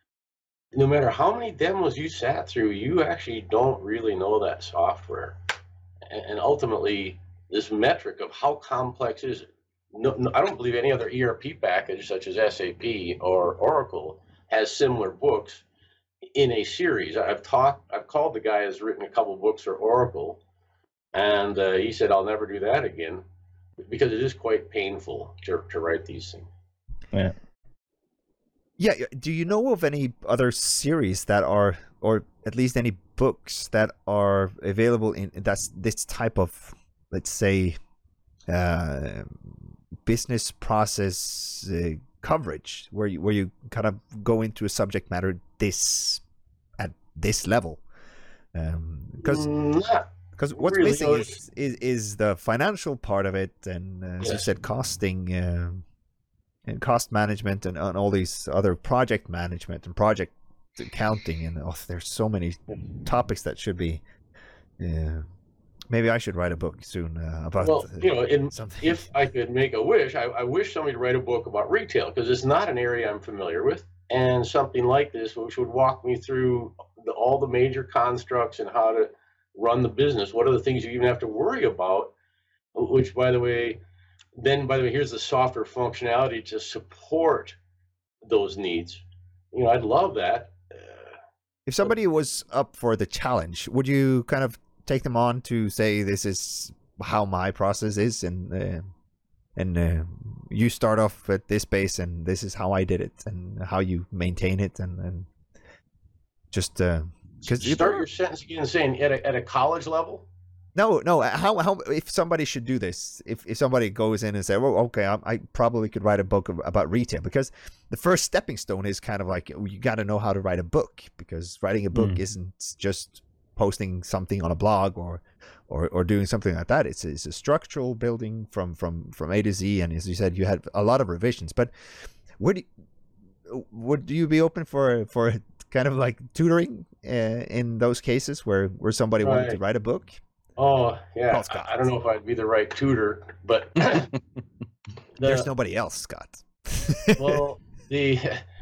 no matter how many demos you sat through, you actually don't really know that software. And, and ultimately, this metric of how complex is it? No, no, I don't believe any other E R P package such as S A P or Oracle has similar books in a series. I've talked, I've called the guy who's written a couple books for Oracle, and uh, he said, I'll never do that again because it is quite painful to, to write these things. Yeah. yeah. yeah. Do you know of any other series that are, or at least any books that are available in that's this type of, let's say, uh, business process uh, coverage, where you where you kind of go into a subject matter this at this level? Because Mm, not because what's really. missing No, is, is is the financial part of it, and uh, as you Yes. said, costing uh, and cost management, and, and all these other project management and project accounting, and oh, there's so many topics that should be. Uh, maybe I should write a book soon uh, about Well, uh, you know, in, something. if I could make a wish, I, I wish somebody to write a book about retail because it's not an area I'm familiar with, and something like this, which would walk me through the, all the major constructs and how to run the business. What are the things you even have to worry about? Which, by the way, then by the way, here's the software functionality to support those needs. You know, I'd love that. Uh, If somebody was up for the challenge, would you kind of take them on to say this is how my process is, and uh, and uh, you start off at this base, and this is how I did it, and how you maintain it, and, and just because uh, start your sentence again saying at a, at a college level. No, no. How how if somebody should do this? If if somebody goes in and say, "Well, okay, I, I probably could write a book about retail," because the first stepping stone is kind of like you got to know how to write a book, because writing a book Mm. isn't just posting something on a blog or or or doing something like that. It's it's a structural building from from from A to Z, and as you said, you had a lot of revisions. But would you, would you be open for for kind of like tutoring uh, in those cases where where somebody wanted to Right. write a book? Oh, yeah. Call Scott. I, I don't know if I'd be the right tutor, but the, There's nobody else, Scott. well, the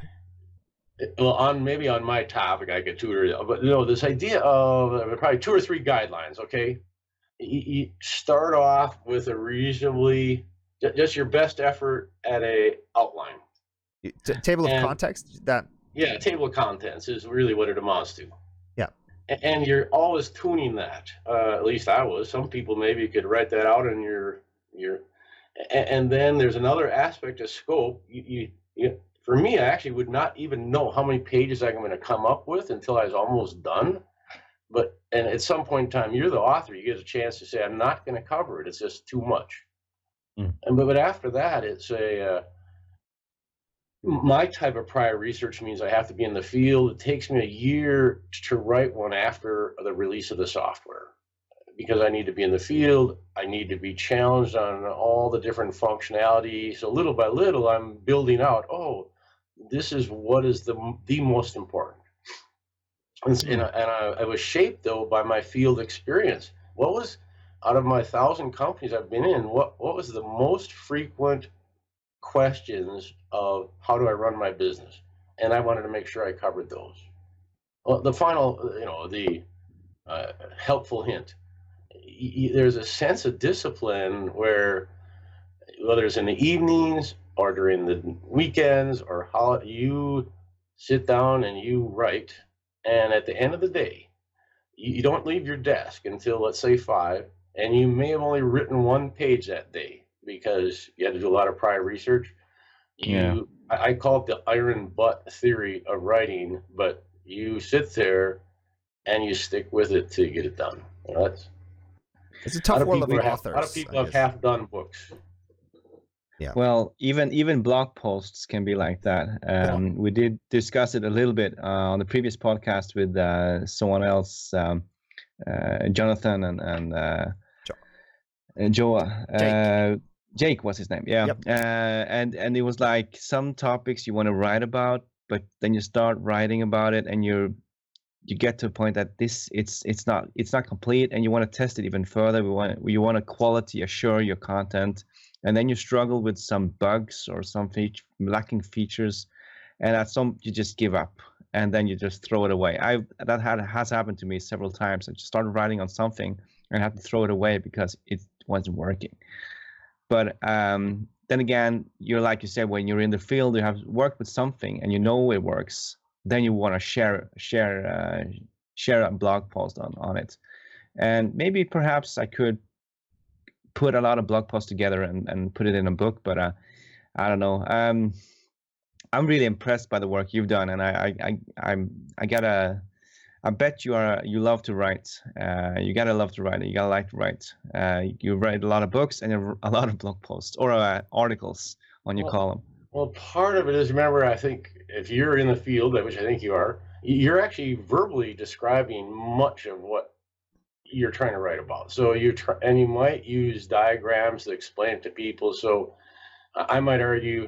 well on maybe on my topic I could tutor, but you know this idea of uh, probably two or three guidelines. Okay, you, you start off with a reasonably ju- just your best effort at a outline. T- table of And- context. That Yeah, table of contents is really what it amounts to. Yeah. A- And you're always tuning that. Uh, at least I was. Some people maybe could write that out in your your. a- And then there's another aspect of scope. You, you, you for me, I actually would not even know how many pages I'm going to come up with until I was almost done. But and at some point in time, you're the author. You get a chance to say, I'm not going to cover it. It's just too much. Mm. And but, but after that, it's a. Uh, my type of prior research means I have to be in the field. It takes me a year to write one after the release of the software because I need to be in the field. I need to be challenged on all the different functionality. So little by little, I'm building out, oh, this is what is the the most important. And, mm. and, I, and I, I was shaped though by my field experience. What was, out of my thousand companies I've been in, what what was the most frequent questions of how do I run my business? And I wanted to make sure I covered those. Well, the final, you know, the uh, helpful hint. Y- there's a sense of discipline where, whether it's in the evenings or during the weekends or how you sit down and you write, and at the end of the day, you, you don't leave your desk until, let's say, five, and you may have only written one page that day because you had to do a lot of prior research. You, yeah. I, I call it the iron butt theory of writing, but you sit there and you stick with it till you get it done. You know, that's, it's a tough world of have, authors. A lot of people have half done books. Yeah. Well, even even blog posts can be like that. Um, yeah. We did discuss it a little bit uh, on the previous podcast with uh, someone else, um, uh, Jonathan and and uh, jo- Joa. Uh, Jake. Jake was his name. Yeah. Yep. Uh, and and it was like some topics you want to write about, but then you start writing about it, and you're you get to a point that this it's it's not it's not complete, and you want to test it even further. We want you want to quality assure your content. And then you struggle with some bugs or some fe- lacking features, and at some you just give up, and then you just throw it away. I that had has happened to me several times. I just started writing on something and had to throw it away because it wasn't working. But um, then again, you're like you said, when you're in the field, you have worked with something and you know it works. Then you want to share share uh, share a blog post on on it, and maybe perhaps I could put a lot of blog posts together and, and put it in a book, but uh, I don't know. Um, I'm really impressed by the work you've done, and I, I, I, I'm, I gotta, I bet you are, you love to write. Uh, you gotta love to write. You gotta like to write. Uh, you write a lot of books and a lot of blog posts or uh, articles on your well, column. Well, part of it is, remember, I think if you're in the field, which I think you are, you're actually verbally describing much of what you're trying to write about. So you try, and you might use diagrams to explain it to people. So I might argue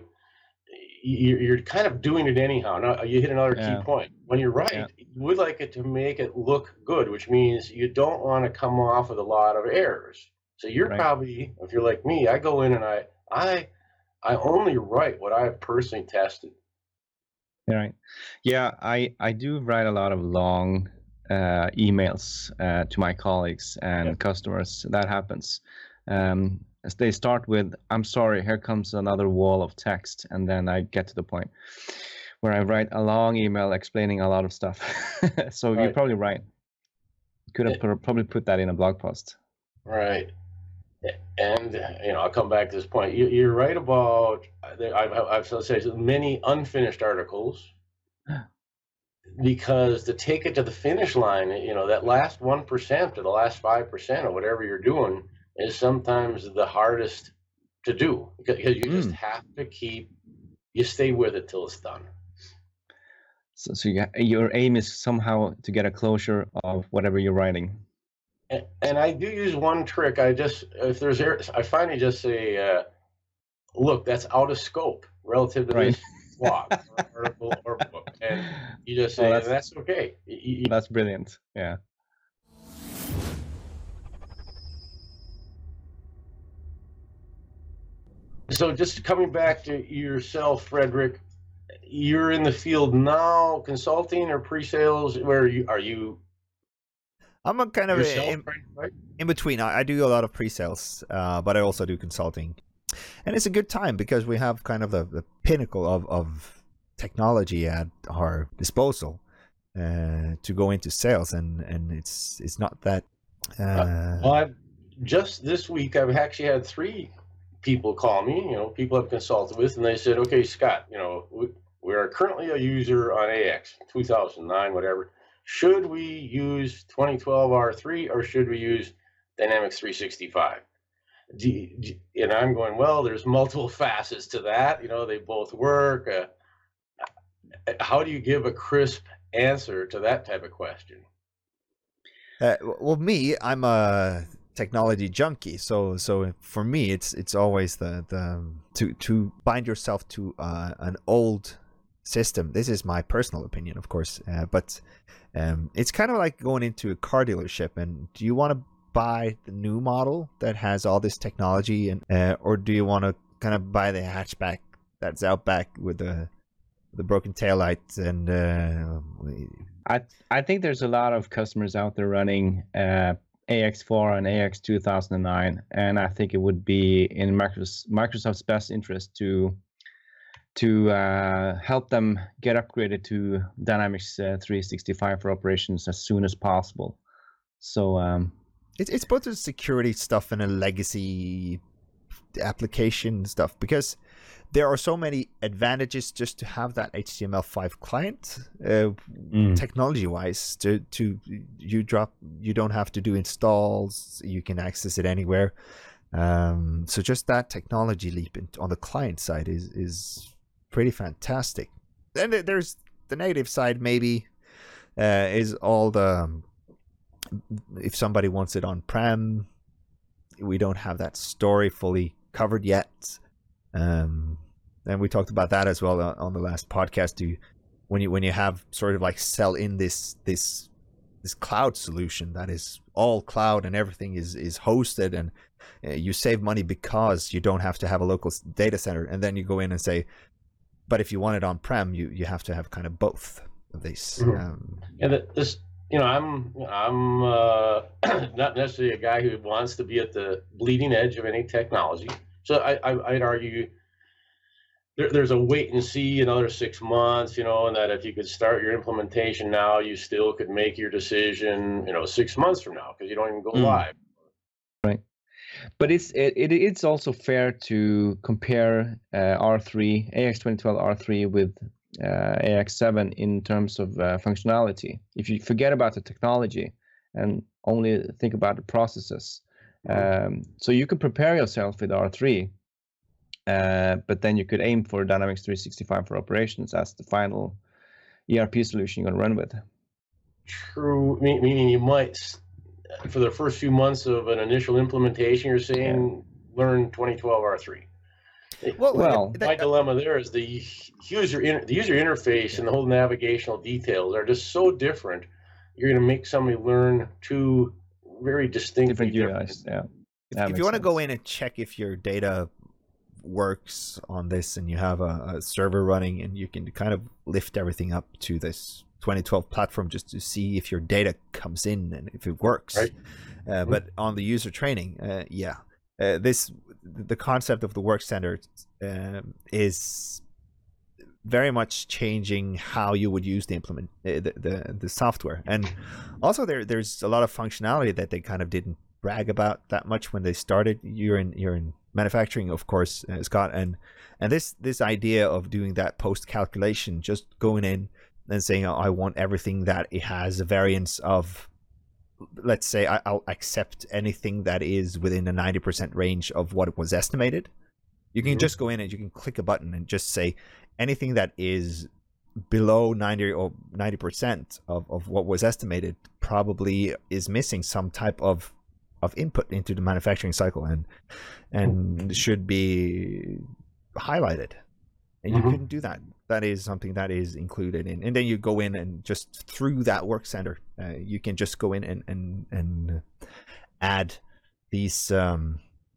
you're kind of doing it anyhow. Now you hit another yeah. key point. When you write, yeah. you would like it to make it look good, which means you don't want to come off with a lot of errors. So you're right. probably, if you're like me, I go in and I, I, I only write what I've personally tested. Right. Yeah, I, I do write a lot of long uh, emails uh, to my colleagues and yeah. customers. That happens. Um, as they start with, I'm sorry, here comes another wall of text. And then I get to the point where I write a long email explaining a lot of stuff. So right. You're probably right. Could have put, probably put that in a blog post. Right. And, you know, I'll come back to this point. You, you're right about, I've, I've said many unfinished articles, because to take it to the finish line, you know, that last one percent or the last five percent or whatever you're doing is sometimes the hardest to do, because you mm. just have to keep, you stay with it till it's done. So, so you, your aim is somehow to get a closure of whatever you're writing. And, and I do use one trick. I just, if there's, I finally just say, uh, look, that's out of scope relative to right. this blog or article or book. And you just say, oh, that's, that's okay. You, that's brilliant. Yeah. So just coming back to yourself, Fredrik, you're in the field now, consulting or pre-sales. Where are you? Are you? I'm a kind of a, in, in between. I, I do a lot of pre-sales, uh, but I also do consulting. And it's a good time because we have kind of the, the pinnacle of, of technology at our disposal uh, to go into sales, and, and it's it's not that. Uh... Uh, well, I've, just this week, I've actually had three people call me. You know, people I've consulted with, and they said, "Okay, Scott, you know, we, we are currently a user on A X two thousand nine, whatever. Should we use twenty twelve R three or should we use Dynamics three sixty-five?" Do you, do you, and I'm going, well, there's multiple facets to that. You know, they both work. Uh, how do you give a crisp answer to that type of question? Uh, well, me, I'm a technology junkie, so so for me, it's it's always the the to to bind yourself to uh, an old system. This is my personal opinion, of course, uh, but um, it's kind of like going into a car dealership, and do you want to buy the new model that has all this technology, and uh, or do you want to kind of buy the hatchback that's out back with the the broken taillights? And uh, I I think there's a lot of customers out there running uh, A X four and A X two thousand nine, and I think it would be in Microsoft's, Microsoft's best interest to to uh, help them get upgraded to Dynamics uh, three sixty-five for operations as soon as possible. So um, it's it's both the security stuff and a legacy application stuff, because there are so many advantages just to have that H T M L five client, uh, mm. technology-wise. To to you drop, you don't have to do installs. You can access it anywhere. Um, so just that technology leap in, on the client side is is pretty fantastic. Then there's the negative side, maybe, uh, is all the um, if somebody wants it on-prem, we don't have that story fully covered yet. Um, and we talked about that as well on the last podcast. You, when you when you have sort of like sell in this this this cloud solution that is all cloud and everything is is hosted, and uh, you save money because you don't have to have a local data center, and then you go in and say, but if you want it on prem, you you have to have kind of both of these. Mm-hmm. Um, yeah, this. You know, I'm I'm uh, not necessarily a guy who wants to be at the bleeding edge of any technology. So I, I, I'd argue there, there's a wait and see another six months, you know, and that if you could start your implementation now, you still could make your decision, you know, six months from now, because you don't even go mm. live. Right. But it's it, it it's also fair to compare uh, R three, A X twenty twelve R three with Uh, A X seven in terms of uh, functionality. If you forget about the technology and only think about the processes, um, so you could prepare yourself with R three, uh, but then you could aim for Dynamics three sixty-five for operations as the final E R P solution you're going to run with. True, meaning you might, for the first few months of an initial implementation, you're saying yeah. learn twenty twelve R three. Well, well my dilemma there is the user in, the user interface and the whole navigational details are just so different. You're going to make somebody learn two very distinct different U Is. Yeah. If, if you want to go in and check if your data works on this, and you have a, a server running, and you can kind of lift everything up to this twenty twelve platform just to see if your data comes in and if it works. Right. Uh, mm-hmm. But on the user training, uh, yeah, uh, this. The concept of the work center um, is very much changing how you would use the implement uh, the, the the software, and also there there's a lot of functionality that they kind of didn't brag about that much when they started. You're in you're in manufacturing, of course, uh, Scott, and and this this idea of doing that post calculation, just going in and saying, oh, I want everything that it has a variance of. Let's say I, I'll accept anything that is within a ninety percent range of what it was estimated. You can mm-hmm. just go in and you can click a button and just say anything that is below ninety or ninety percent of, of what was estimated probably is missing some type of of input into the manufacturing cycle, and and mm-hmm. should be highlighted. And mm-hmm. you couldn't do that. That is something that is included in, and then you go in and just through that work center, uh, you can just go in and and and add these um,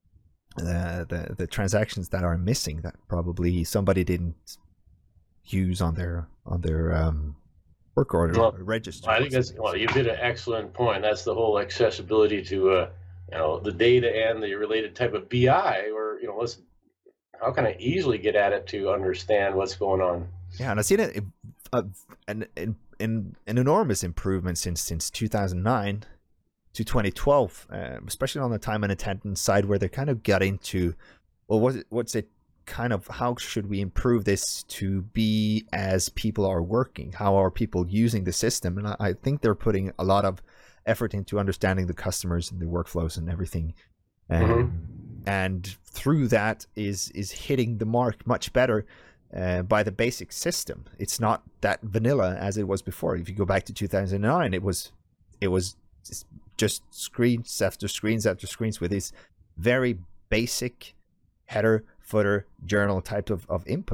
uh, the the transactions that are missing that probably somebody didn't use on their on their um, work order well, or register. I think that's well, you did an excellent point. That's the whole accessibility to uh, you know the data and the related type of B I, or you know let's. How can I easily get at it to understand what's going on? Yeah, and I've seen it uh, an, an an an enormous improvement since since two thousand nine to twenty twelve, uh, especially on the time and attendance side, where they kind of got into, well, what's it, what's it kind of how should we improve this to be as people are working? How are people using the system? And I, I think they're putting a lot of effort into understanding the customers and the workflows and everything. Um, mm-hmm. And through that is is hitting the mark much better uh, by the basic system. It's not that vanilla as it was before. If you go back to two thousand nine, it was it was just screens after screens after screens with these very basic header, footer, journal type of, of inputs.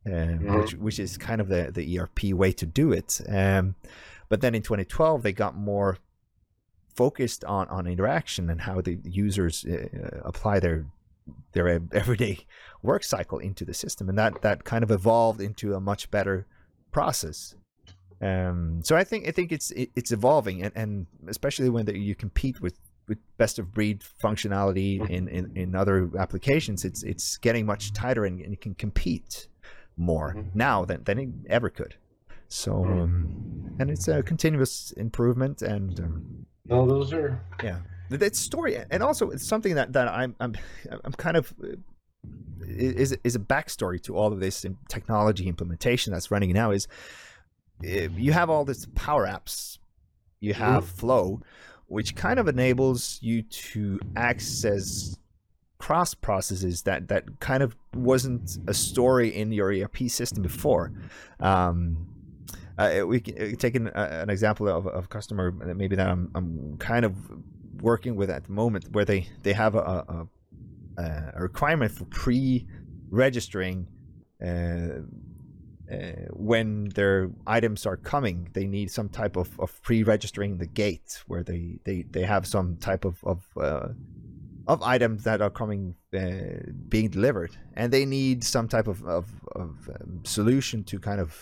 um, Mhm. which which is kind of the, the E R P way to do it. Um, but then in twenty twelve, they got more focused on, on interaction and how the users uh, apply their their everyday work cycle into the system, and that that kind of evolved into a much better process. Um, so I think I think it's it, it's evolving, and, and especially when the, you compete with, with best of breed functionality in, in, in other applications, it's it's getting much tighter, and, and you can compete more Mhm. now than, than it ever could. So um, and it's a continuous improvement, and um, No, those are. yeah, that that story, and also it's something that, that I'm I'm I'm kind of uh, is is a backstory to all of this in technology implementation that's running now. Is uh, you have all these power apps, you have Flow, which kind of enables you to access cross processes that that kind of wasn't a story in your E R P system before. Um, uh, we can take an, uh, an example of, of a customer that maybe that I'm, I'm kind of working with at the moment, where they they have a, a, a requirement for pre-registering uh, uh, when their items are coming. They need some type of, of pre-registering the gate, where they, they, they have some type of of, uh, of items that are coming uh, being delivered, and they need some type of of, of um, solution to kind of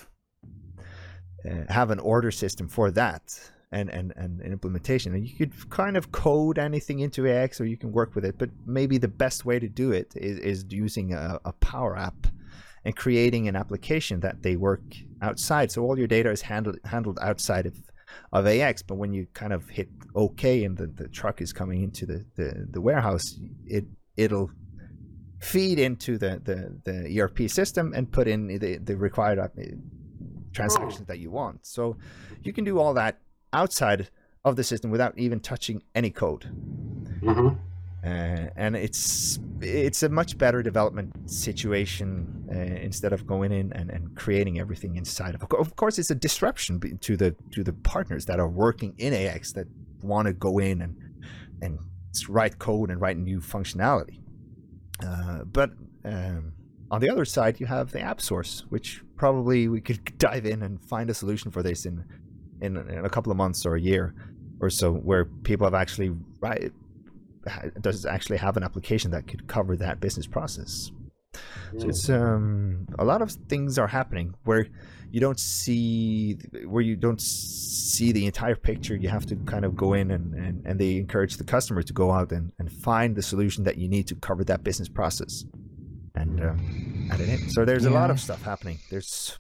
uh, have an order system for that, and, and, and implementation. And you could kind of code anything into A X, or you can work with it, but maybe the best way to do it is, is using a, a Power App and creating an application that they work outside. So all your data is handled handled outside of, of A X, but when you kind of hit OK and the, the truck is coming into the, the, the warehouse, it, it'll feed into the, the, the E R P system and put in the, the required transactions that you want. So you can do all that outside of the system without even touching any code. Mm-hmm. Uh, and it's it's a much better development situation uh, instead of going in and, and creating everything inside of. Of course, it's a disruption to the to the partners that are working in A X that want to go in and and write code and write new functionality. Uh, but um, on the other side, you have the app source, which probably we could dive in and find a solution for this in in, in a couple of months or a year or so, where people have actually right. does actually have an application that could cover that business process. So it's um, a lot of things are happening where you don't see where you don't see the entire picture. You have to kind of go in and, and, and they encourage the customer to go out and, and find the solution that you need to cover that business process and um, add it in. So there's yeah. a lot of stuff happening. There's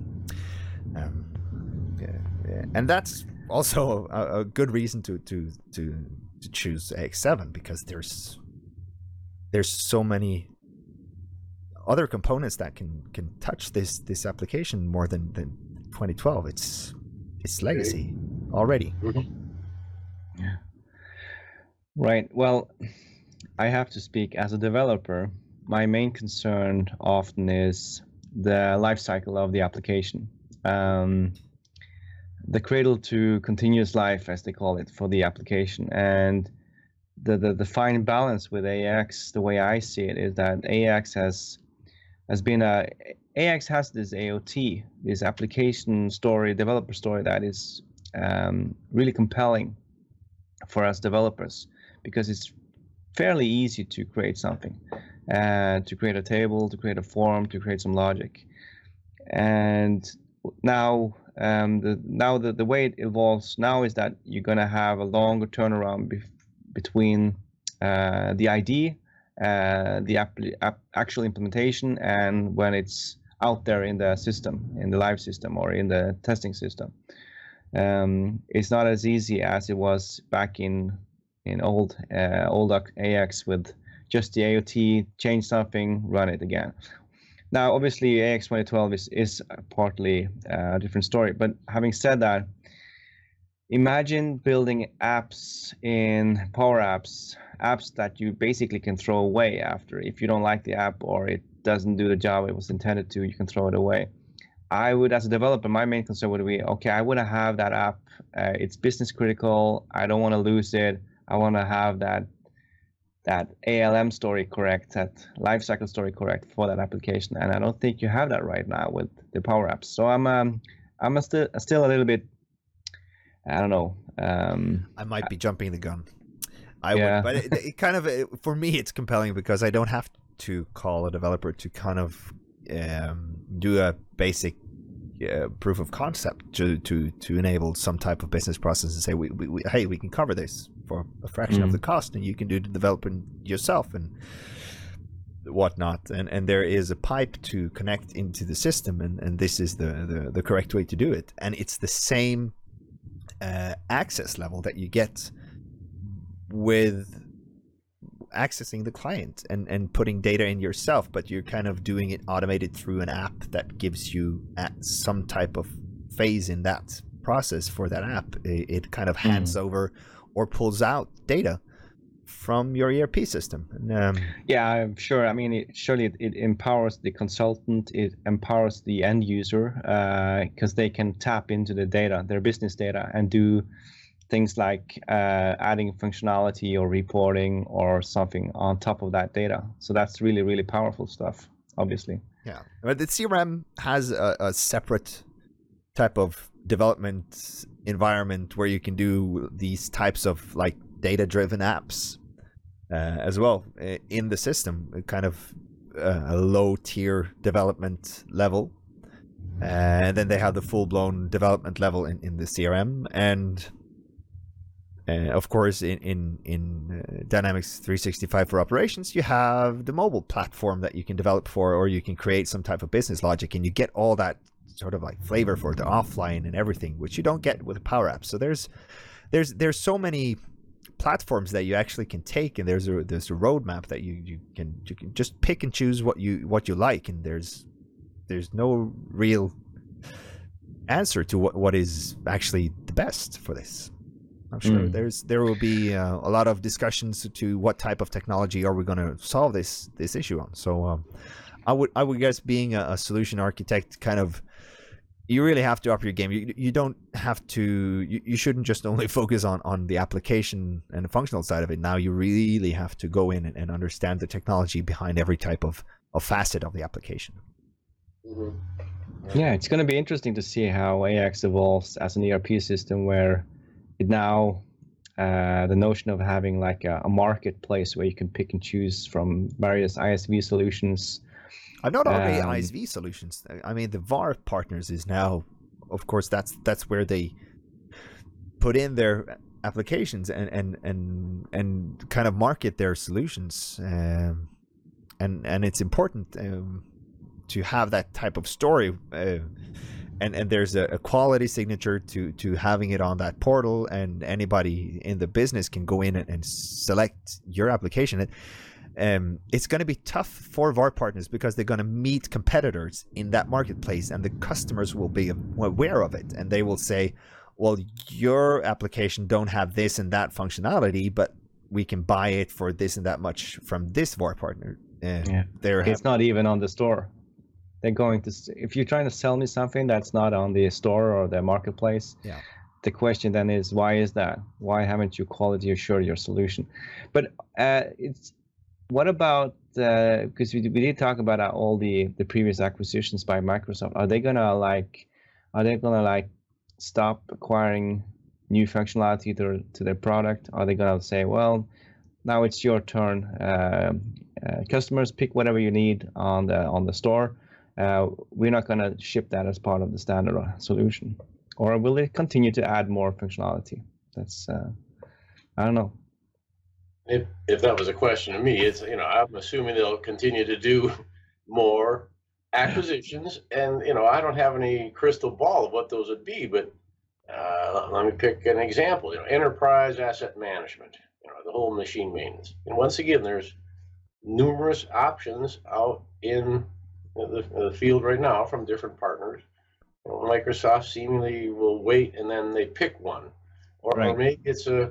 um, yeah, yeah. and that's also a, a good reason to to to to choose A X seven, because there's there's so many other components that can can touch this this application more than than twenty twelve. It's it's legacy already. Mm-hmm. Yeah. Right. Well, I have to speak as a developer. My main concern often is the life cycle of the application. Um, the cradle to continuous life, as they call it, for the application. And the, the, the fine balance with A X, the way I see it, is that A X has has been a A X has this A O T, this application story, developer story that is um, really compelling for us developers, because it's fairly easy to create something, uh, to create a table, to create a form, to create some logic. And now um, the now the, the way it evolves now is that you're going to have a longer turnaround be between uh, the I D, uh, the app, app, actual implementation, and when it's out there in the system, in the live system or in the testing system. Um, it's not as easy as it was back in in old uh, old A X with just the A O T, change something, run it again. Now, obviously, A X twenty twelve is, is partly a different story. But having said that, imagine building apps in Power Apps, apps that you basically can throw away after. If you don't like the app or it doesn't do the job it was intended to, you can throw it away. I would, as a developer, my main concern would be, okay, I want to have that app. Uh, it's business critical. I don't want to lose it. I want to have that that A L M story correct, that lifecycle story correct for that application, and I don't think you have that right now with the Power Apps. So I'm um, I'm a still still a little bit, I don't know. Um, I might be jumping the gun. I Yeah. would, but it, it kind of it, for me it's compelling because I don't have to call a developer to kind of um, do a basic uh, proof of concept to, to to enable some type of business process and say we, we, we hey we can cover this for a fraction of Mm. the cost and you can do the development yourself and whatnot, and and there is a pipe to connect into the system, and and this is the the, the correct way to do it, and it's the same uh, access level that you get with accessing the client and and putting data in yourself, but you're kind of doing it automated through an app that gives you at some type of phase in that process for that app. It, it kind of hands Mm. over or pulls out data from your E R P system. And, um, Yeah, I'm sure. I mean, it, surely it, it empowers the consultant, it empowers the end user, because they can tap into the data, their business data, and do things like uh, adding functionality or reporting or something on top of that data. So that's really, really powerful stuff, obviously. yeah, but the C R M has a, a separate type of development environment where you can do these types of like data-driven apps uh, as well uh, in the system, kind of uh, a low-tier development level, uh, and then they have the full-blown development level in, in the C R M, and uh, of course in in, in uh, Dynamics three sixty-five for operations you have the mobile platform that you can develop for, or you can create some type of business logic, and you get all that sort of like flavor for the offline and everything, which you don't get with a Power App. So there's there's there's so many platforms that you actually can take, and there's a there's a roadmap that you you can you can just pick and choose what you what you like, and there's there's no real answer to what what is actually the best for this. I'm sure Mm. there's there will be uh, a lot of discussions to what type of technology are we going to solve this this issue on. So um, I would I would guess being a, a solution architect, kind of, you really have to up your game. You you don't have to. You, you shouldn't just only focus on, on the application and the functional side of it. Now you really have to go in and, and understand the technology behind every type of, of facet of the application. Mhm. Yeah, it's going to be interesting to see how A X evolves as an E R P system, where it now uh, the notion of having like a, a marketplace where you can pick and choose from various I S V solutions. I'm not already Um, I S V solutions. I mean, the V A R partners is now, of course, that's that's where they put in their applications and and and, and kind of market their solutions. Um, and and it's important um, to have that type of story. Uh, and and there's a, a quality signature to to having it on that portal, and anybody in the business can go in and, and select your application. And, Um, it's going to be tough for V A R partners because they're going to meet competitors in that marketplace, and the customers will be aware of it, and they will say, well, your application don't have this and that functionality, but we can buy it for this and that much from this V A R partner. Uh, Yeah. they're It's not even on the store. They're going to, s- if you're trying to sell me something that's not on the store or the marketplace, Yeah. the question then is, why is that? Why haven't you quality assured your solution? But uh, it's, what about, because we, we did talk about uh, all the, the previous acquisitions by Microsoft. Are they gonna like, are they gonna like stop acquiring new functionality to, to their product? Are they gonna say, well, now it's your turn. Uh, uh, customers, pick whatever you need on the on the store. Uh, we're not gonna ship that as part of the standard solution. Or will they continue to add more functionality? That's, uh, I don't know. If, if that was a question to me, it's, you know, I'm assuming they'll continue to do more acquisitions, and, you know, I don't have any crystal ball of what those would be, but uh, let me pick an example. You know, enterprise asset management, you know, the whole machine maintenance. And once again, there's numerous options out in the, the field right now from different partners. You know, Microsoft seemingly will wait and then they pick one, or, Right. or maybe it's a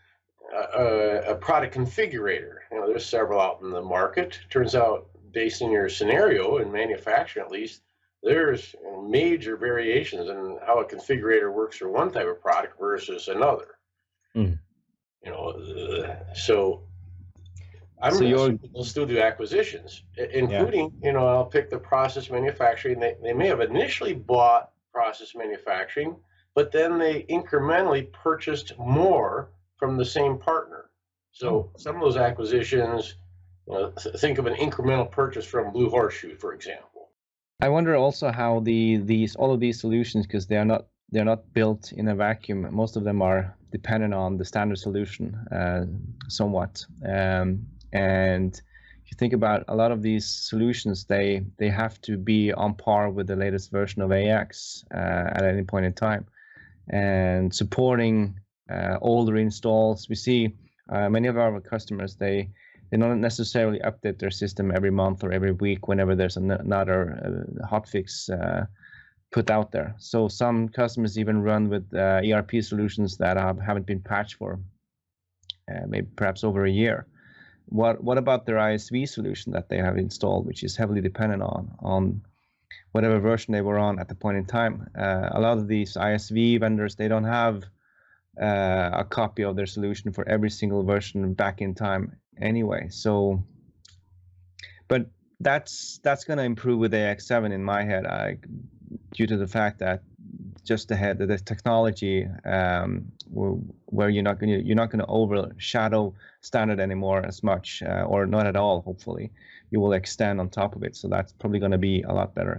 A, a product configurator. You know, there's several out in the market. Turns out, based on your scenario in manufacturing, at least, there's you know, major variations in how a configurator works for one type of product versus another. Mm. You know, uh, so I'm So going you're- to still do acquisitions, i- including, you know, I'll pick the process manufacturing. They, they may have initially bought process manufacturing, but then they incrementally purchased more from the same partner. So some of those acquisitions, you know, th- think of an incremental purchase from Blue Horseshoe, for example. I wonder also how the these all of these solutions, because they are not they're not built in a vacuum. Most of them are dependent on the standard solution, uh, somewhat. Um, and if you think about a lot of these solutions, they they have to be on par with the latest version of A X uh, at any point in time, and supporting uh, older installs. We see uh, many of our customers, they they don't necessarily update their system every month or every week whenever there's an, another uh, hotfix uh, put out there. So some customers even run with uh, E R P solutions that have, haven't been patched for uh, maybe perhaps over a year. What what about their I S V solution that they have installed, which is heavily dependent on on whatever version they were on at the point in time? Uh, a lot of these I S V vendors, they don't have uh, a copy of their solution for every single version back in time anyway. So, but that's that's going to improve with A X seven in my head, I, due to the fact that just ahead the technology um, where you're not going to you're not going to overshadow standard anymore as much, uh, or not at all. Hopefully, you will extend on top of it. So that's probably going to be a lot better.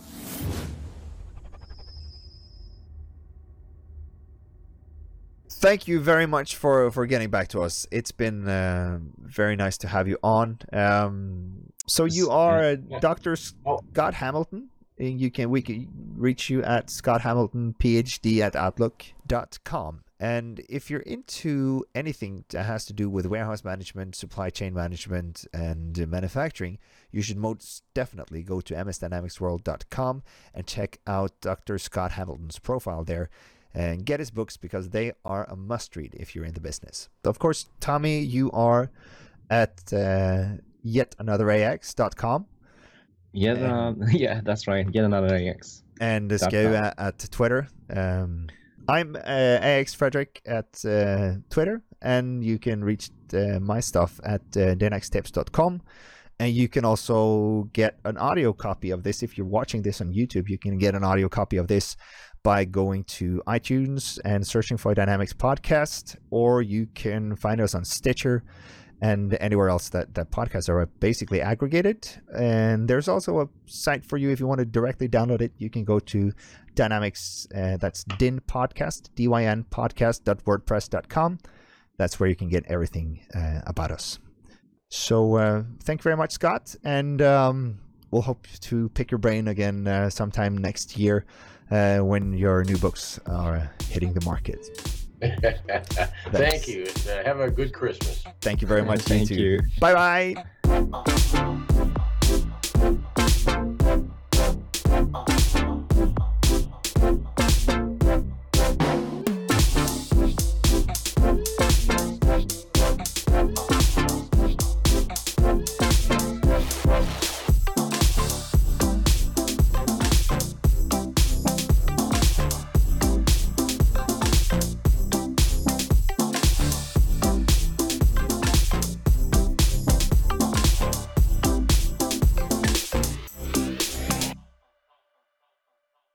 Thank you very much for, for getting back to us. It's been uh, very nice to have you on. Um, so you are Yeah. Doctor Scott Hamilton. You can we can reach you at Scott Hamilton PhD at outlook dot com. And if you're into anything that has to do with warehouse management, supply chain management, and manufacturing, you should most definitely go to m s dynamics world dot com and check out Doctor Scott Hamilton's profile there. And get his books, because they are a must-read if you're in the business. Of course, Tommy, you are at uh, yet another A X dot com. Yeah, uh, yeah, that's right. Yet another A X. And Skau at, at Twitter. Um, I'm uh, A X Frederick at uh, Twitter, and you can reach uh, my stuff at uh, dynex tips dot com. And you can also get an audio copy of this. If you're watching this on YouTube, you can get an audio copy of this by going to iTunes and searching for Dynamics Podcast, or you can find us on Stitcher and anywhere else that, that podcasts are basically aggregated. And there's also a site for you if you want to directly download it. You can go to Dynamics, uh, that's Dyn Podcast, D Y N podcast dot wordpress dot com. That's where you can get everything uh, about us. So uh, thank you very much, Scott, and um, we'll hope to pick your brain again uh, sometime next year uh, when your new books are hitting the market. Thank you. Uh, have a good Christmas. Thank you very much. Thank you. Bye-bye.